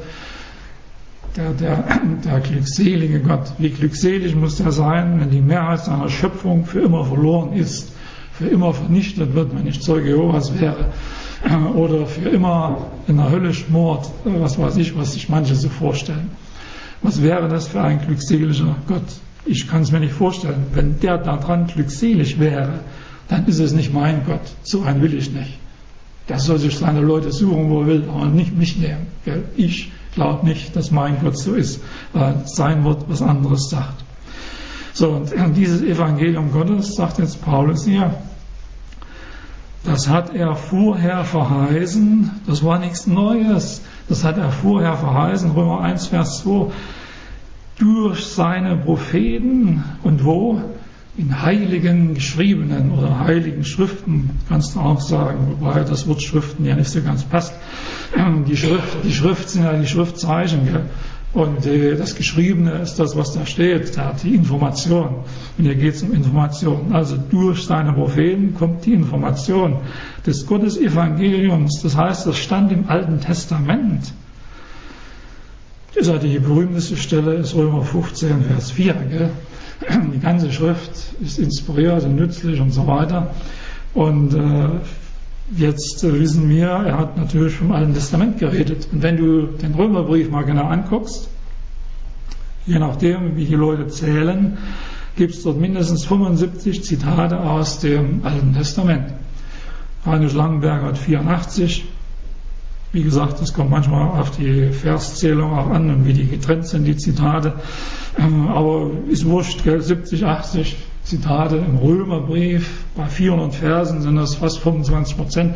Der glückselige Gott. Wie glückselig muss der sein, wenn die Mehrheit seiner Schöpfung für immer verloren ist, für immer vernichtet wird, wenn ich Zeuge Jehovas wäre, oder für immer in der Hölle schmort, was weiß ich, was sich manche so vorstellen. Was wäre das für ein glückseliger Gott? Ich kann es mir nicht vorstellen. Wenn der daran glückselig wäre, dann ist es nicht mein Gott. So einen will ich nicht. Der soll sich seine Leute suchen, wo er will, aber nicht mich nehmen. Gell? Ich glaube nicht, dass mein Gott so ist, weil sein Wort was anderes sagt. So, und dieses Evangelium Gottes, sagt jetzt Paulus hier, das hat er vorher verheißen, das war nichts Neues, das hat er vorher verheißen, Römer 1, Vers 2, durch seine Propheten und wo? In heiligen geschriebenen oder heiligen Schriften, kannst du auch sagen, wobei das Wort Schriften ja nicht so ganz passt. Die Schrift sind ja die Schriftzeichen, gell? Und das Geschriebene ist das, was da steht, da die Information. Und hier geht es um Information. Also durch seine Propheten kommt die Information des Gottesevangeliums. Das heißt, das stand im Alten Testament. Das ist ja die berühmteste Stelle, ist Römer 15, Vers 4. Gell? Die ganze Schrift ist inspiriert und nützlich und so weiter. Und jetzt wissen wir, er hat natürlich vom Alten Testament geredet. Und wenn du den Römerbrief mal genau anguckst, je nachdem, wie die Leute zählen, gibt es dort mindestens 75 Zitate aus dem Alten Testament. Heinrich Langenberger hat 84. Wie gesagt, das kommt manchmal auf die Verszählung auch an und wie die getrennt sind, die Zitate. Aber ist wurscht, gell? 70, 80, Zitate im Römerbrief, bei 400 Versen sind das fast 25%.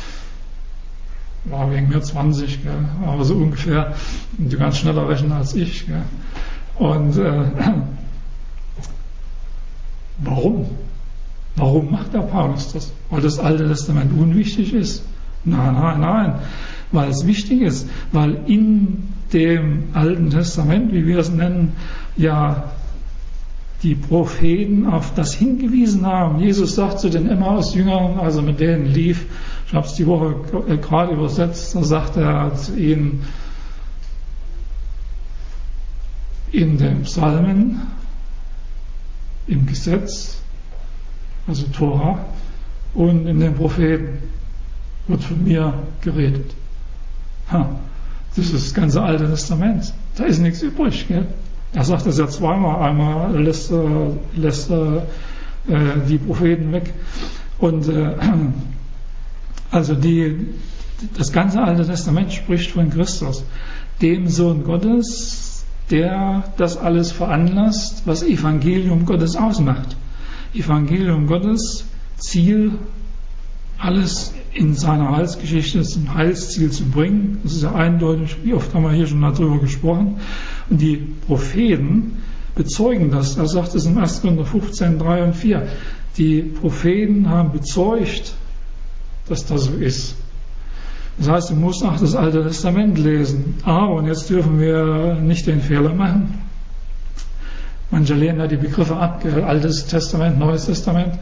War wegen mir 20, gell? Aber so ungefähr. Und du kannst schneller rechnen als ich. Gell? Und warum? Warum macht der Paulus das? Weil das Alte Testament unwichtig ist? Nein. Weil es wichtig ist. Weil in dem Alten Testament, wie wir es nennen, ja die Propheten auf das hingewiesen haben. Jesus sagt zu den Emmaus-Jüngern, also mit denen lief, ich habe es die Woche gerade übersetzt, da sagt er zu ihnen, in den Psalmen, im Gesetz, also Tora, und in den Propheten wird von mir geredet. Das ist das ganze Alte Testament. Da ist nichts übrig. Gell? Er sagt das ja zweimal. Einmal lässt er die Propheten weg. Und also das ganze Alte Testament spricht von Christus, dem Sohn Gottes, der das alles veranlasst, was Evangelium Gottes ausmacht. Evangelium Gottes, Ziel, alles in seiner Heilsgeschichte zum Heilsziel zu bringen. Das ist ja eindeutig, wie oft haben wir hier schon darüber gesprochen. Und die Propheten bezeugen das. Er sagt es in 1. Korinther 15, 3 und 4. Die Propheten haben bezeugt, dass das so ist. Das heißt, du musst auch das Alte Testament lesen. Aber, und jetzt dürfen wir nicht den Fehler machen, manche lehnen ja die Begriffe ab, Altes Testament, Neues Testament.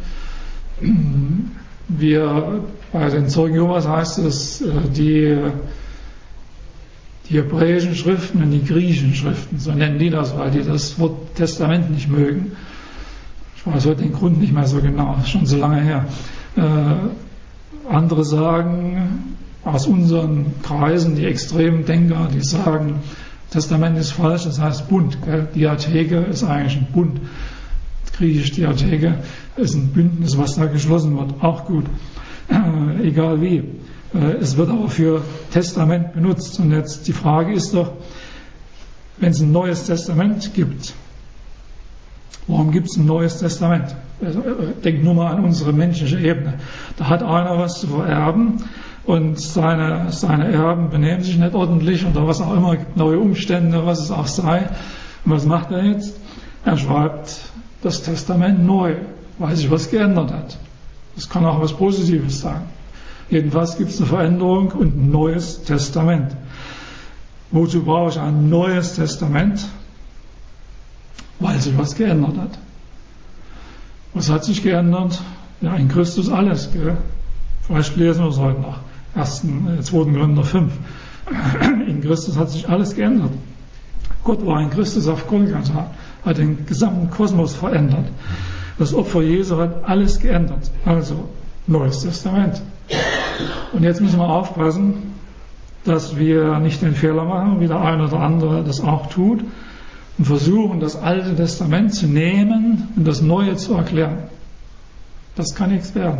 Bei den Zeugen Jehovas heißt es, die hebräischen Schriften und die griechischen Schriften, so nennen die das, weil die das Wort Testament nicht mögen. Ich weiß heute den Grund nicht mehr so genau, ist schon so lange her. Andere sagen, aus unseren Kreisen, die extremen Denker, die sagen, Testament ist falsch, das heißt Bund. Gell? Diatheke ist eigentlich ein Bund. Griechisch Diatheke ist ein Bündnis, was da geschlossen wird. Auch gut. Egal wie. Es wird aber für Testament benutzt. Und jetzt die Frage ist doch, wenn es ein neues Testament gibt, warum gibt es ein neues Testament? Denk nur mal an unsere menschliche Ebene. Da hat einer was zu vererben und seine Erben benehmen sich nicht ordentlich oder was auch immer, gibt neue Umstände, was es auch sei. Und was macht er jetzt? Er schreibt das Testament neu, weil sich was geändert hat. Das kann auch was Positives sein. Jedenfalls gibt es eine Veränderung und ein neues Testament. Wozu brauche ich ein neues Testament? Weil sich was geändert hat. Was hat sich geändert? Ja, in Christus alles. Gell? Vielleicht lesen wir es heute noch. 2. Korinther 5. In Christus hat sich alles geändert. Gott war in Christus auf Golgatha, hat den gesamten Kosmos verändert. Das Opfer Jesu hat alles geändert. Also, Neues Testament. Und jetzt müssen wir aufpassen, dass wir nicht den Fehler machen, wie der eine oder andere das auch tut, und versuchen, das Alte Testament zu nehmen und das Neue zu erklären. Das kann nichts werden.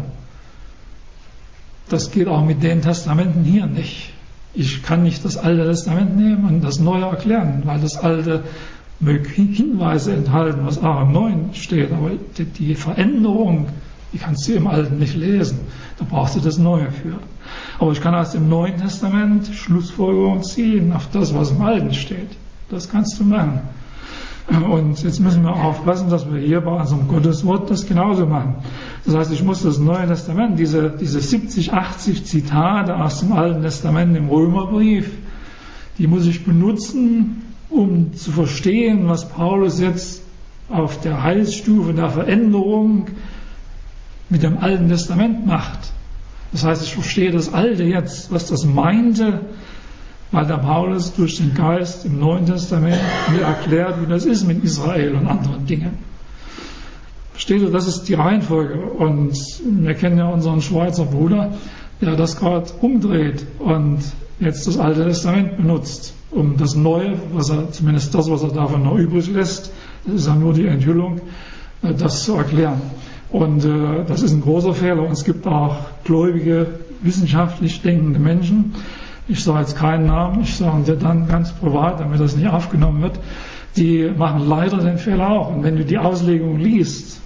Das geht auch mit den Testamenten hier nicht. Ich kann nicht das Alte Testament nehmen und das Neue erklären, weil das Alte möge Hinweise enthalten, was auch im Neuen steht, aber die Veränderung, die kannst du im Alten nicht lesen. Da brauchst du das Neue für. Aber ich kann aus dem Neuen Testament Schlussfolgerungen ziehen auf das, was im Alten steht. Das kannst du machen. Und jetzt müssen wir aufpassen, dass wir hier bei unserem Gotteswort das genauso machen. Das heißt, ich muss das Neue Testament, diese 70, 80 Zitate aus dem Alten Testament im Römerbrief, die muss ich benutzen, um zu verstehen, was Paulus jetzt auf der Heilsstufe der Veränderung mit dem Alten Testament macht. Das heißt, ich verstehe das Alte jetzt, was das meinte, weil der Paulus durch den Geist im Neuen Testament mir erklärt, wie das ist mit Israel und anderen Dingen. Versteht ihr, das ist die Reihenfolge. Und wir kennen ja unseren Schweizer Bruder, der das gerade umdreht und jetzt das Alte Testament benutzt, um das Neue, was er davon noch übrig lässt, das ist ja nur die Enthüllung, das zu erklären. Und das ist ein großer Fehler. Und es gibt auch gläubige, wissenschaftlich denkende Menschen, ich sage jetzt keinen Namen, ich sage dir dann ganz privat, damit das nicht aufgenommen wird, die machen leider den Fehler auch. Und wenn du die Auslegung liest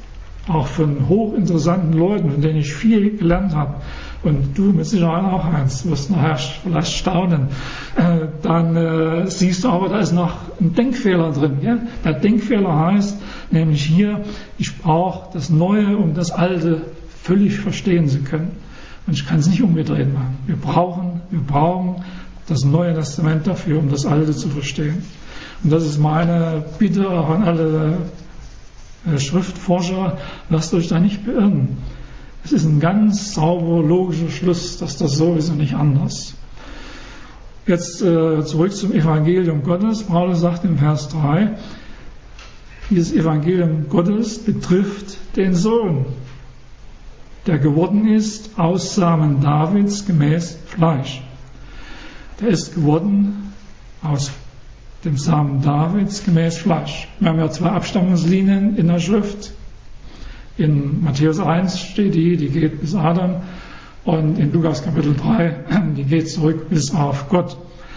auch von hochinteressanten Leuten, von denen ich viel gelernt habe, und du mit Sicherheit auch eins, wirst nachher vielleicht staunen, dann siehst du aber, da ist noch ein Denkfehler drin. Ja? Der Denkfehler heißt nämlich hier, ich brauche das Neue, um das Alte völlig verstehen zu können. Und ich kann es nicht umgedreht machen. Wir brauchen das Neue Testament dafür, um das Alte zu verstehen. Und das ist meine Bitte auch an alle Schriftforscher, lasst euch da nicht beirren. Es ist ein ganz sauber logischer Schluss, dass das so ist und nicht anders. Jetzt zurück zum Evangelium Gottes. Paulus sagt im Vers 3, dieses Evangelium Gottes betrifft den Sohn, der geworden ist aus Samen Davids gemäß Fleisch. Der ist geworden aus dem Samen Davids gemäß Fleisch. Wir haben ja 2 Abstammungslinien in der Schrift. In Matthäus 1 steht die geht bis Adam, und in Lukas Kapitel 3, die geht zurück bis auf Gott.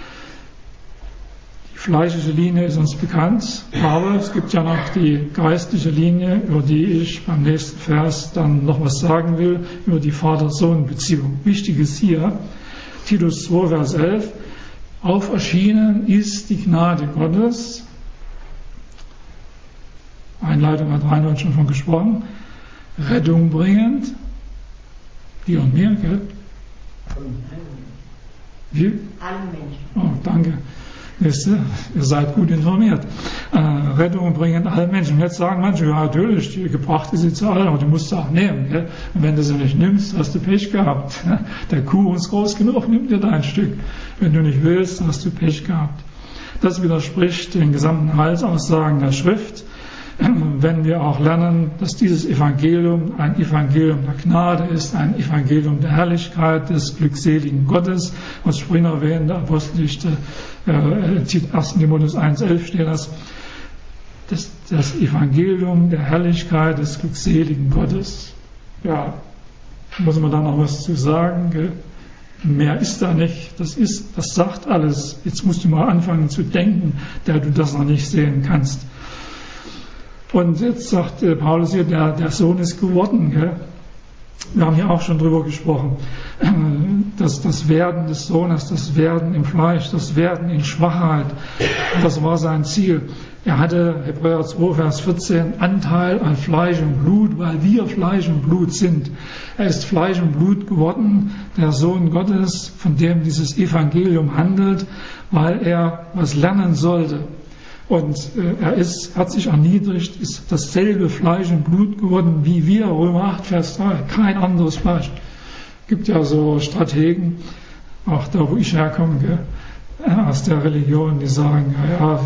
Die fleischliche Linie ist uns bekannt, aber es gibt ja noch die geistliche Linie, über die ich beim nächsten Vers dann noch was sagen will, über die Vater-Sohn-Beziehung. Wichtig ist hier, Titus 2, Vers 11, auferschienen ist die Gnade Gottes, Einleitung hat Reinhold schon von gesprochen, Rettung bringend, dir und mir, gell? Wie? Allen Menschen. Oh, danke. Ihr seid gut informiert. Rettung bringend allen Menschen. Jetzt sagen manche, ja natürlich, die gebracht ist sie zu allen, aber die musst du auch nehmen. Gell? Und wenn du sie nicht nimmst, hast du Pech gehabt. Der Kuchen ist groß genug, nimm dir dein Stück. Wenn du nicht willst, hast du Pech gehabt. Das widerspricht den gesamten Heilsaussagen der Schrift. Wenn wir auch lernen, dass dieses Evangelium ein Evangelium der Gnade ist, ein Evangelium der Herrlichkeit des glückseligen Gottes, was Springer erwähnt, der Apostelgeschichte 1. Timotheus 1,11 steht das Evangelium der Herrlichkeit des glückseligen Gottes. Ja, muss man da noch was zu sagen, gell? Mehr ist da nicht, das sagt alles. Jetzt musst du mal anfangen zu denken, der du das noch nicht sehen kannst. Und jetzt sagt Paulus hier, der Sohn ist geworden. Gell? Wir haben hier auch schon drüber gesprochen, dass das Werden des Sohnes, das Werden im Fleisch, das Werden in Schwachheit, das war sein Ziel. Er hatte, Hebräer 2, Vers 14, Anteil an Fleisch und Blut, weil wir Fleisch und Blut sind. Er ist Fleisch und Blut geworden, der Sohn Gottes, von dem dieses Evangelium handelt, weil er was lernen sollte. Und er hat sich erniedrigt, ist dasselbe Fleisch und Blut geworden wie wir, Römer 8, Vers 3, kein anderes Fleisch. Es gibt ja so Strategen, auch da wo ich herkomme, aus der Religion, die sagen, ja,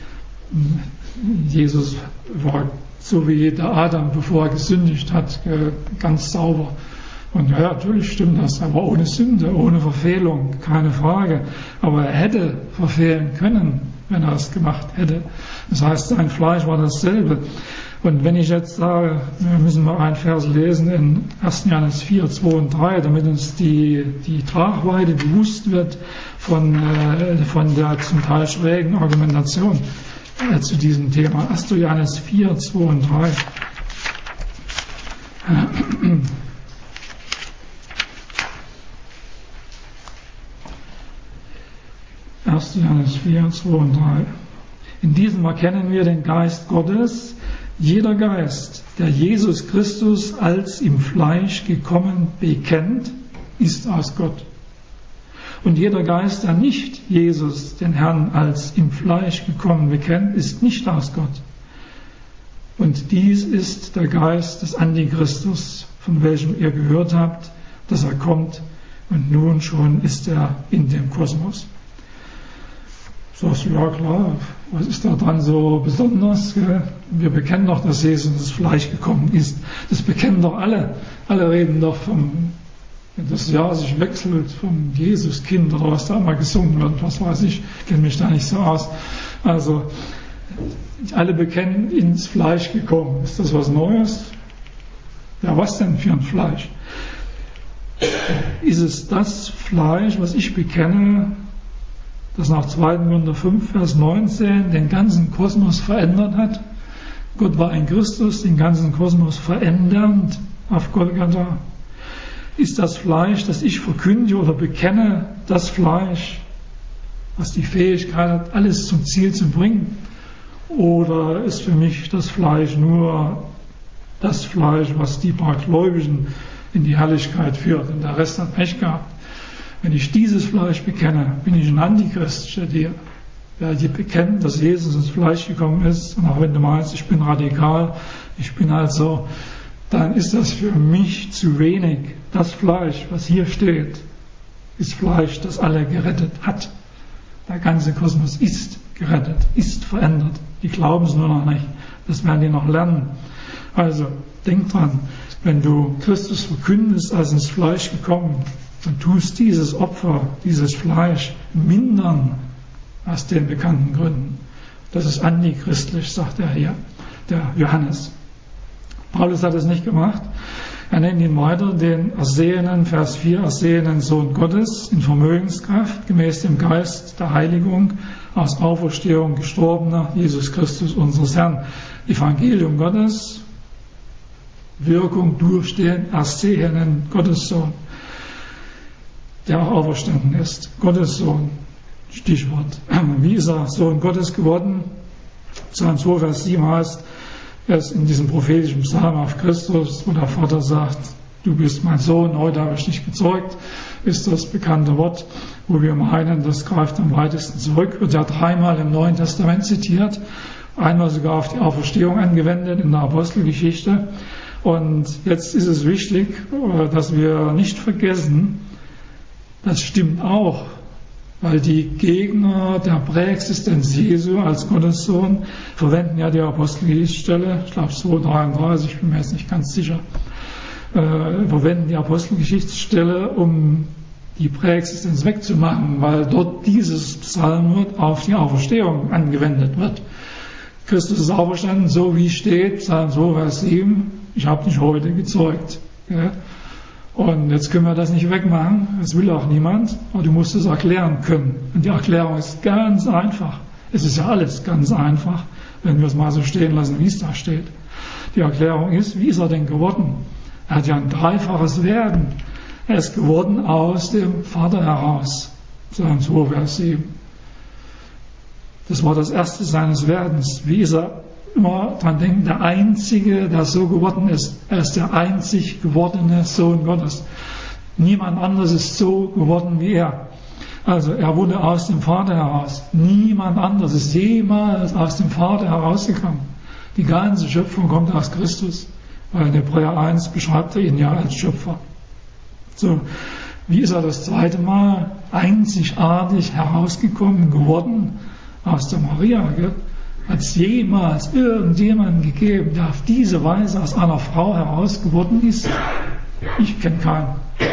Jesus war so wie der Adam, bevor er gesündigt hat, ganz sauber. Und ja, natürlich stimmt das, aber ohne Sünde, ohne Verfehlung, keine Frage. Aber er hätte verfehlen können, wenn er es gemacht hätte. Das heißt, sein Fleisch war dasselbe. Und wenn ich jetzt sage, wir müssen mal einen Vers lesen in 1. Johannes 4, 2 und 3, damit uns die Tragweite bewusst wird von der zum Teil schrägen Argumentation zu diesem Thema. 1. Johannes 4, 2 und 3. 1. Johannes 4, 2 und 3. In diesem erkennen wir den Geist Gottes. Jeder Geist, der Jesus Christus als im Fleisch gekommen bekennt, ist aus Gott. Und jeder Geist, der nicht Jesus, den Herrn, als im Fleisch gekommen bekennt, ist nicht aus Gott. Und dies ist der Geist des Antichristus, von welchem ihr gehört habt, dass er kommt, und nun schon ist er in dem Kosmos. Sagst du, ja klar, was ist da dran so besonders? Wir bekennen doch, dass Jesus ins Fleisch gekommen ist. Das bekennen doch alle. Alle reden doch vom, wenn das Jahr sich wechselt, vom Jesuskind oder was da immer gesungen wird, was weiß ich, kenne mich da nicht so aus. Also, alle bekennen, ins Fleisch gekommen. Ist das was Neues? Ja, was denn für ein Fleisch? Ist es das Fleisch, was ich bekenne, das nach 2. Korinther 5, Vers 19 den ganzen Kosmos verändert hat? Gott war in Christus den ganzen Kosmos verändernd auf Golgatha. Ist das Fleisch, das ich verkünde oder bekenne, das Fleisch, was die Fähigkeit hat, alles zum Ziel zu bringen? Oder ist für mich das Fleisch nur das Fleisch, was die paar Gläubigen in die Herrlichkeit führt und der Rest hat Pech gehabt? Wenn ich dieses Fleisch bekenne, bin ich ein Antichrist, steht hier. Wer dir bekennt, dass Jesus ins Fleisch gekommen ist, und auch wenn du meinst, ich bin radikal, ich bin halt so, dann ist das für mich zu wenig. Das Fleisch, was hier steht, ist Fleisch, das alle gerettet hat. Der ganze Kosmos ist gerettet, ist verändert. Die glauben es nur noch nicht. Das werden die noch lernen. Also, denk dran, wenn du Christus verkündest als ins Fleisch gekommen, dann tust dieses Opfer, dieses Fleisch mindern aus den bekannten Gründen. Das ist antichristlich, sagt er hier, der Johannes. Paulus hat es nicht gemacht. Er nennt ihn weiter den ersehenen, Vers 4, ersehenen Sohn Gottes in Vermögenskraft, gemäß dem Geist der Heiligung, aus Auferstehung gestorbener, Jesus Christus, unseres Herrn. Evangelium Gottes, Wirkung durch den ersehenen Gottessohn, der auch auferstanden ist. Gottessohn, Stichwort. Wie ist er Sohn Gottes geworden? Psalm 2, Vers 7 heißt, er ist in diesem prophetischen Psalm auf Christus, wo der Vater sagt, du bist mein Sohn, heute habe ich dich gezeugt, ist das bekannte Wort, wo wir meinen, das greift am weitesten zurück, wird ja dreimal im Neuen Testament zitiert, einmal sogar auf die Auferstehung angewendet in der Apostelgeschichte. Und jetzt ist es wichtig, dass wir nicht vergessen, das stimmt auch, weil die Gegner der Präexistenz Jesu als Gottessohn verwenden ja die Apostelgeschichtsstelle, ich glaube 2,33, ich bin mir jetzt nicht ganz sicher, verwenden die Apostelgeschichtsstelle, um die Präexistenz wegzumachen, weil dort dieses Psalmwort auf die Auferstehung angewendet wird. Christus ist auferstanden, so wie steht, Psalm 2, Vers 7, ich habe dich heute gezeugt. Ja. Und jetzt können wir das nicht wegmachen, das will auch niemand, aber du musst es erklären können. Und die Erklärung ist ganz einfach. Es ist ja alles ganz einfach, wenn wir es mal so stehen lassen, wie es da steht. Die Erklärung ist, wie ist er denn geworden? Er hat ja ein dreifaches Werden. Er ist geworden aus dem Vater heraus. Psalm 2, Vers 7. Das war das erste seines Werdens. Wie ist er? Immer dran denken, der Einzige, der so geworden ist. Er ist der einzig gewordene Sohn Gottes. Niemand anderes ist so geworden wie er. Also er wurde aus dem Vater heraus. Niemand anderes ist jemals aus dem Vater herausgekommen. Die ganze Schöpfung kommt aus Christus, weil in Hebräer 1 beschreibt er ihn ja als Schöpfer. So, wie ist er das zweite Mal einzigartig herausgekommen geworden aus der Maria? Gell? Hat es jemals irgendjemanden gegeben, der auf diese Weise aus einer Frau heraus geworden ist? Ich kenne keinen.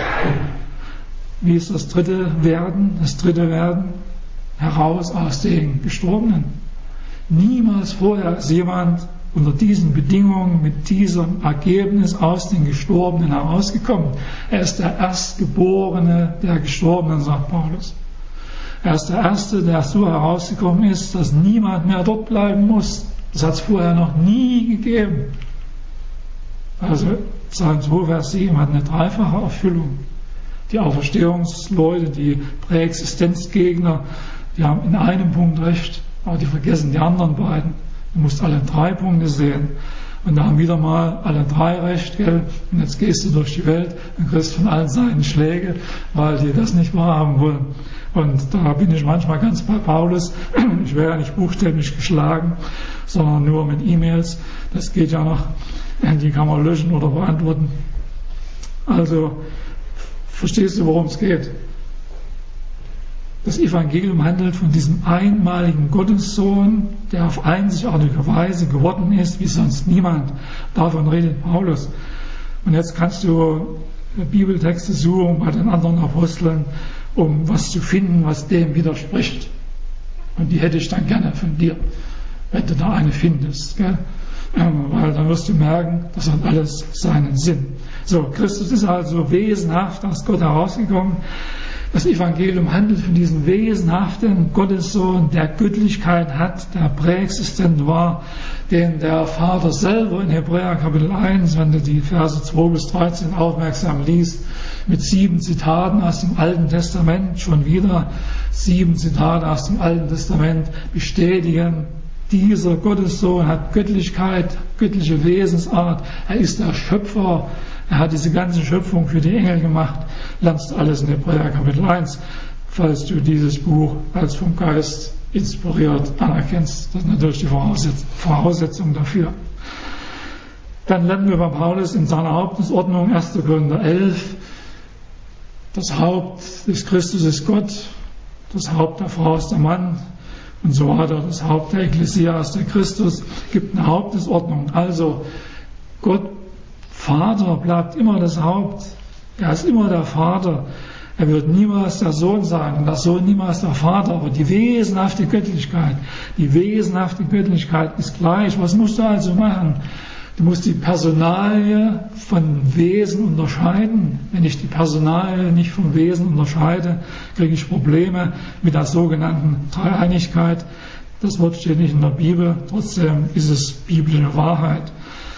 Wie ist das dritte Werden? Das dritte Werden heraus aus den Gestorbenen. Niemals vorher ist jemand unter diesen Bedingungen mit diesem Ergebnis aus den Gestorbenen herausgekommen. Er ist der Erstgeborene der Gestorbenen, sagt Paulus. Er ist der Erste, der so herausgekommen ist, dass niemand mehr dort bleiben muss. Das hat es vorher noch nie gegeben. Also Psalm 2, Vers 7 hat eine dreifache Erfüllung. Die Auferstehungsleute, die Präexistenzgegner, die haben in einem Punkt recht, aber die vergessen die anderen beiden. Du musst alle 3 Punkte sehen. Und da haben wieder mal alle 3 recht, gell? Und jetzt gehst du durch die Welt und kriegst von allen Seiten Schläge, weil die das nicht wahrhaben wollen. Und da bin ich manchmal ganz bei Paulus. Ich werde ja nicht buchstäblich geschlagen, sondern nur mit E-Mails. Das geht ja noch. Die kann man löschen oder beantworten. Also, verstehst du, worum es geht? Das Evangelium handelt von diesem einmaligen Gottessohn, der auf einzigartige Weise geworden ist, wie sonst niemand. Davon redet Paulus. Und jetzt kannst du Bibeltexte suchen bei den anderen Aposteln, um was zu finden, was dem widerspricht. Und die hätte ich dann gerne von dir, wenn du da eine findest. Gell? Weil dann wirst du merken, das hat alles seinen Sinn. So, Christus ist also wesenhaft aus Gott herausgekommen. Das Evangelium handelt von diesem wesenhaften Gottessohn, der Göttlichkeit hat, der präexistent war, den der Vater selber in Hebräer Kapitel 1, wenn du die Verse 2 bis 13 aufmerksam liest, mit 7 Zitaten aus dem Alten Testament, schon wieder 7 Zitate aus dem Alten Testament bestätigen, dieser Gottessohn hat Göttlichkeit, göttliche Wesensart, er ist der Schöpfer, er hat diese ganze Schöpfung für die Engel gemacht, lernst du alles in Hebräer Kapitel 1, falls du dieses Buch als vom Geist inspiriert anerkennst. Das ist natürlich die Voraussetzung dafür. Dann lernen wir bei Paulus in seiner Hauptordnung 1. Korinther 11, das Haupt des Christus ist Gott, das Haupt der Frau ist der Mann und so weiter. Das Haupt der Ekklesia ist der Christus, gibt eine Hauptordnung. Also Gott, Vater, bleibt immer das Haupt. Er ist immer der Vater. Er wird niemals der Sohn sein und der Sohn niemals der Vater. Aber die wesenhafte Göttlichkeit ist gleich. Was musst du also machen? Du musst die Personalie von Wesen unterscheiden. Wenn ich die Personalie nicht vom Wesen unterscheide, kriege ich Probleme mit der sogenannten Dreieinigkeit. Das Wort steht nicht in der Bibel, trotzdem ist es biblische Wahrheit.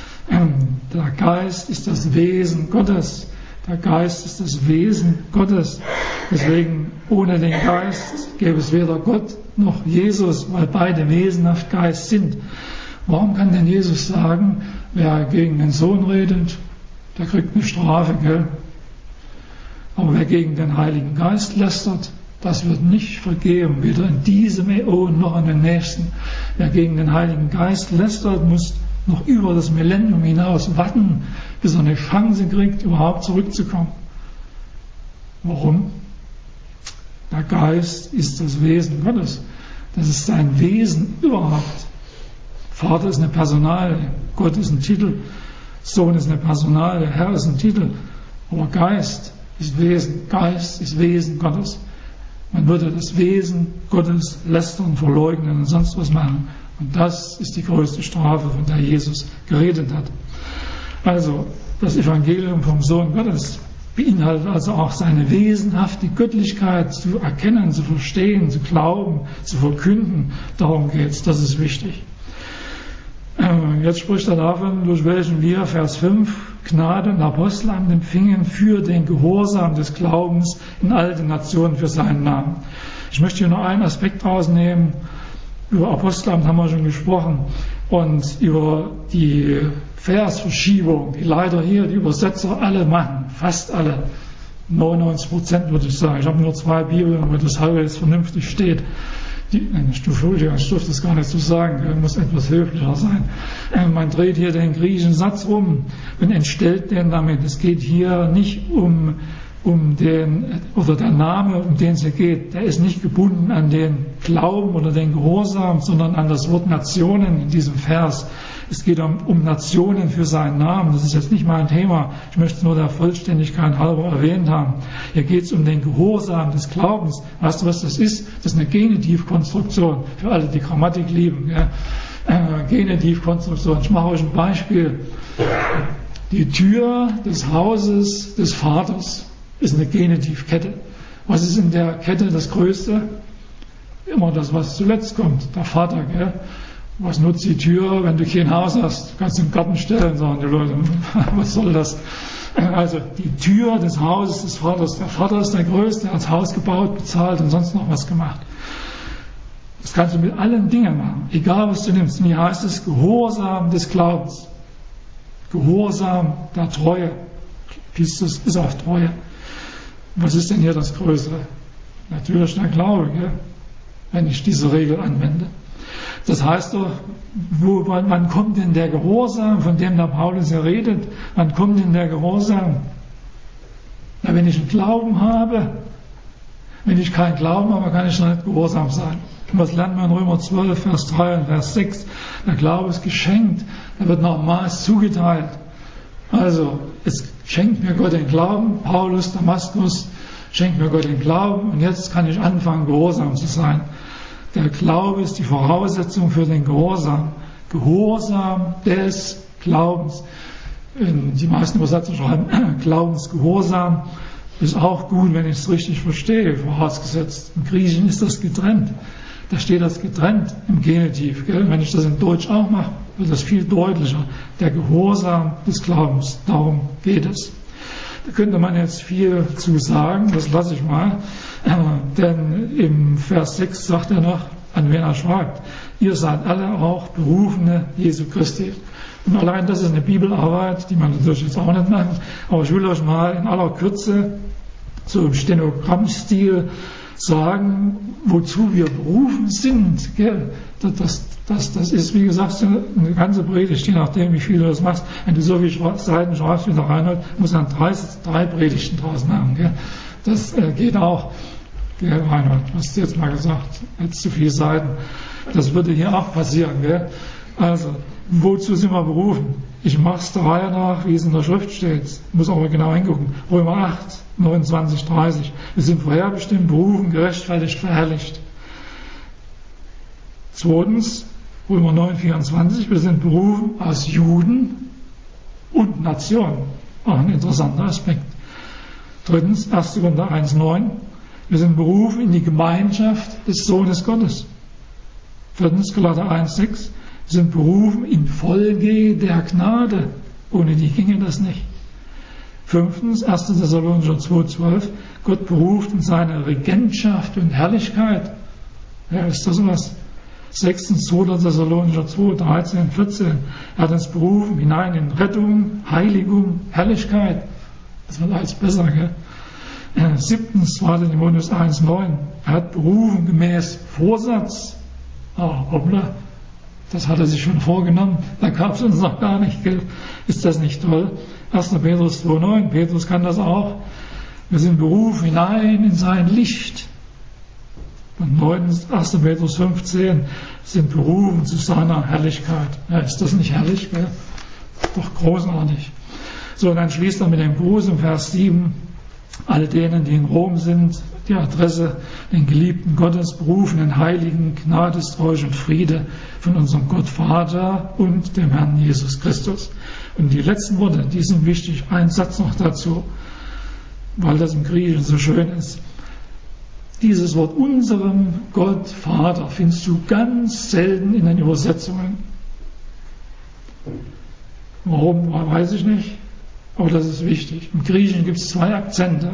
Der Geist ist das Wesen Gottes. Der Geist ist das Wesen Gottes. Deswegen, ohne den Geist gäbe es weder Gott noch Jesus, weil beide wesenhaft Geist sind. Warum kann denn Jesus sagen, wer gegen den Sohn redet, der kriegt eine Strafe, gell? Aber wer gegen den Heiligen Geist lästert, das wird nicht vergeben, weder in diesem Äon noch in den nächsten. Wer gegen den Heiligen Geist lästert, muss noch über das Millennium hinaus warten, bis er eine Chance kriegt, überhaupt zurückzukommen. Warum? Der Geist ist das Wesen Gottes. Das ist sein Wesen überhaupt. Vater ist eine Personalie, Gott ist ein Titel, Sohn ist eine Personalie, Herr ist ein Titel, aber Geist ist Wesen, Geist ist Wesen Gottes. Man würde das Wesen Gottes lästern, verleugnen und sonst was machen. Und das ist die größte Strafe, von der Jesus geredet hat. Also, das Evangelium vom Sohn Gottes beinhaltet also auch seine wesenhafte Göttlichkeit zu erkennen, zu verstehen, zu glauben, zu verkünden. Darum geht's, das ist wichtig. Jetzt spricht er davon, durch welchen wir, Vers 5, Gnade und Apostelamt empfingen für den Gehorsam des Glaubens in all den Nationen für seinen Namen. Ich möchte hier noch einen Aspekt rausnehmen. Über Apostelamt haben wir schon gesprochen und über die Versverschiebung, die leider hier die Übersetzer alle machen, fast alle, 99% würde ich sagen. Ich habe nur 2 Bibeln, wo das halbe jetzt vernünftig steht. Ich durfte das gar nicht so sagen, muss etwas höflicher sein. Man dreht hier den griechischen Satz um und entstellt den damit. Es geht hier nicht um den, oder der Name, um den es hier geht, der ist nicht gebunden an den Glauben oder den Gehorsam, sondern an das Wort Nationen in diesem Vers. Es geht um Nationen für seinen Namen. Das ist jetzt nicht mein Thema. Ich möchte es nur der Vollständigkeit halber erwähnt haben. Hier geht es um den Gehorsam des Glaubens. Weißt du, was das ist? Das ist eine Genitivkonstruktion. Für alle, die Grammatik lieben. Ja. Genitivkonstruktion. Ich mache euch ein Beispiel. Die Tür des Hauses des Vaters ist eine Genitivkette. Was ist in der Kette das Größte? Immer das, was zuletzt kommt. Der Vater, gell? Was nutzt die Tür, wenn du kein Haus hast? Du kannst im Garten stellen, sagen die Leute. Was soll das? Also die Tür des Hauses des Vaters. Der Vater ist der Größte, der hat das Haus gebaut, bezahlt und sonst noch was gemacht. Das kannst du mit allen Dingen machen, egal was du nimmst. Und hier heißt es Gehorsam des Glaubens. Gehorsam der Treue. Christus ist auch Treue. Was ist denn hier das Größere? Natürlich der Glaube, gell? Wenn ich diese Regel anwende. Das heißt doch, wann kommt denn der Gehorsam, von dem der Paulus ja redet? Wann kommt denn der Gehorsam? Na, wenn ich einen Glauben habe. Wenn ich keinen Glauben habe, kann ich nicht gehorsam sein. Und was lernen wir in Römer 12, Vers 3 und Vers 6? Der Glaube ist geschenkt, er wird nach Maß zugeteilt. Also, es schenkt mir Gott den Glauben, Paulus, Damaskus, schenkt mir Gott den Glauben und jetzt kann ich anfangen, gehorsam zu sein. Der Glaube ist die Voraussetzung für den Gehorsam. Gehorsam des Glaubens. Die meisten Übersetzer schreiben Glaubensgehorsam. Ist auch gut, wenn ich es richtig verstehe, vorausgesetzt. Im Griechischen ist das getrennt. Da steht das getrennt im Genitiv. Gell? Wenn ich das in Deutsch auch mache, wird das viel deutlicher. Der Gehorsam des Glaubens, darum geht es. Da könnte man jetzt viel zu sagen, das lasse ich mal. Denn im Vers 6 sagt er noch, an wen er schreibt. Ihr seid alle auch Berufene Jesu Christi. Und allein das ist eine Bibelarbeit, die man natürlich jetzt auch nicht machen. Aber ich will euch mal in aller Kürze, so im Stenogrammstil, sagen, wozu wir berufen sind. Gell? Das ist, wie gesagt, eine ganze Predigt, je nachdem, wie viel du das machst. Wenn du so viele Seiten schreibst wie der Reinhold, musst du dann drei Predigten draus machen. Gell? Das geht auch. Gell, Reinhold, hast du jetzt mal gesagt, jetzt zu viele Seiten. Das würde hier auch passieren. Gell? Also, wozu sind wir berufen? Ich mache es der Reihe nach, wie es in der Schrift steht. Muss aber genau hingucken. Römer 8, 29, 30. Wir sind vorherbestimmt, berufen, gerechtfertigt, verherrlicht. Zweitens, Römer 9, 24. Wir sind berufen aus Juden und Nationen. Auch ein interessanter Aspekt. Drittens, 1. Korinther 1, 9. Wir sind berufen in die Gemeinschaft des Sohnes Gottes. Viertens, Galater 1, 6. Wir sind berufen in Folge der Gnade. Ohne die ginge das nicht. Fünftens, 1. Thessalonicher 2,12. Gott beruft in seine Regentschaft und Herrlichkeit. Ja, ist das was? Sechstens, 2. Thessalonicher 2, 13, 14. Er hat uns berufen hinein in Rettung, Heiligung, Herrlichkeit. Das wird alles besser, gell? Siebtens, 2. Timotheus 1, 9. Er hat berufen gemäß Vorsatz. Hoppla. Das hat er sich schon vorgenommen. Da gab es uns noch gar nicht. Gell? Ist das nicht toll? 1. Petrus 2,9. Petrus kann das auch. Wir sind berufen hinein in sein Licht. Und 9. 1. Petrus 5,10. Sind berufen zu seiner Herrlichkeit. Ja, ist das nicht herrlich? Gell? Doch großartig. So, und dann schließt er mit dem Gruß im Vers 7. All denen, die in Rom sind, die Adresse, den geliebten Gottes, berufenen Heiligen, Gnadestreue und Friede von unserem Gott Vater und dem Herrn Jesus Christus. Und die letzten Worte, die sind wichtig. Ein Satz noch dazu, weil das im Griechischen so schön ist. Dieses Wort unserem Gott Vater findest du ganz selten in den Übersetzungen. Warum, weiß ich nicht. Aber das ist wichtig. Im Griechischen gibt es zwei Akzente.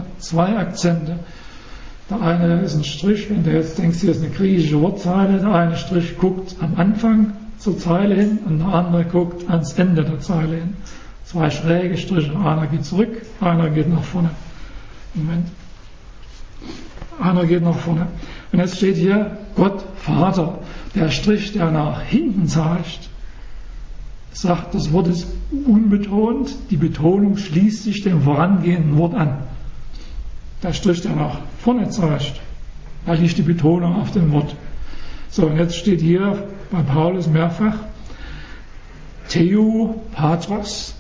Der eine ist ein Strich, wenn du jetzt denkst, hier ist eine griechische Wortzeile, der eine Strich guckt am Anfang zur Zeile hin und der andere guckt ans Ende der Zeile hin. Zwei schräge Striche, einer geht zurück, einer geht nach vorne. Moment. Einer geht nach vorne. Und jetzt steht hier Gott Vater. Der Strich, der nach hinten zeigt, sagt, das Wort ist unbetont, die Betonung schließt sich dem vorangehenden Wort an. Der Strich, der nach vorne zeigt, da liegt die Betonung auf dem Wort. So, und jetzt steht hier bei Paulus mehrfach Theo Patros,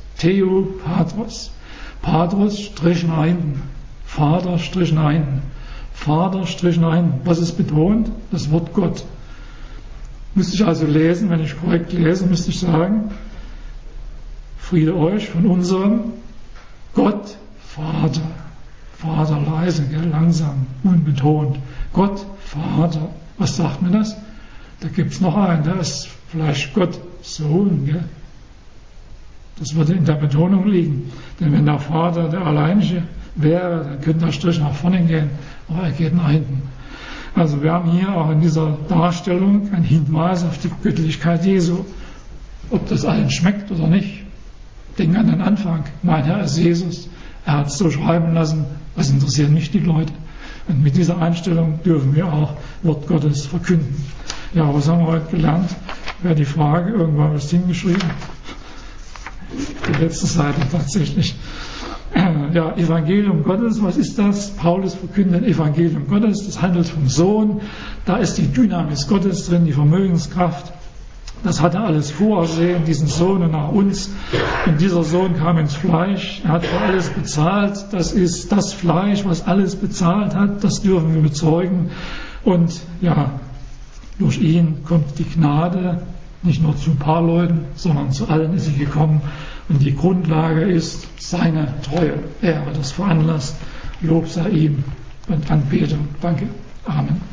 Patros Strich nach hinten, Vater Strich nach hinten, Vater Strich nach hinten. Was ist betont? Das Wort Gott. Müsste ich also lesen, wenn ich korrekt lese, müsste ich sagen, Friede euch von unserem Gott Vater. Vater leise, gell, langsam, unbetont. Gott Vater. Was sagt mir das? Da gibt es noch einen, der ist vielleicht Gott Sohn. Gell? Das würde in der Betonung liegen. Denn wenn der Vater der Alleinige wäre, dann könnte der Strich nach vorne gehen, aber er geht nach hinten. Also wir haben hier auch in dieser Darstellung ein Hinweis auf die Göttlichkeit Jesu. Ob das allen schmeckt oder nicht, denk an den Anfang. Mein Herr ist Jesus. Er hat es so schreiben lassen. Was interessieren mich die Leute? Und mit dieser Einstellung dürfen wir auch Wort Gottes verkünden. Ja, was haben wir heute gelernt? Wäre die Frage, irgendwann was hingeschrieben. Die letzte Seite tatsächlich. Ja, Evangelium Gottes, was ist das? Paulus verkündet Evangelium Gottes, das handelt vom Sohn. Da ist die Dynamis Gottes drin, die Vermögenskraft. Das hat er alles vorsehen, diesen Sohn und nach uns. Und dieser Sohn kam ins Fleisch, er hat für alles bezahlt. Das ist das Fleisch, was alles bezahlt hat, das dürfen wir bezeugen. Und ja, durch ihn kommt die Gnade, nicht nur zu ein paar Leuten, sondern zu allen ist sie gekommen. Und die Grundlage ist seine Treue. Er hat es veranlasst Lob sei ihm und Anbetung. Danke. Amen.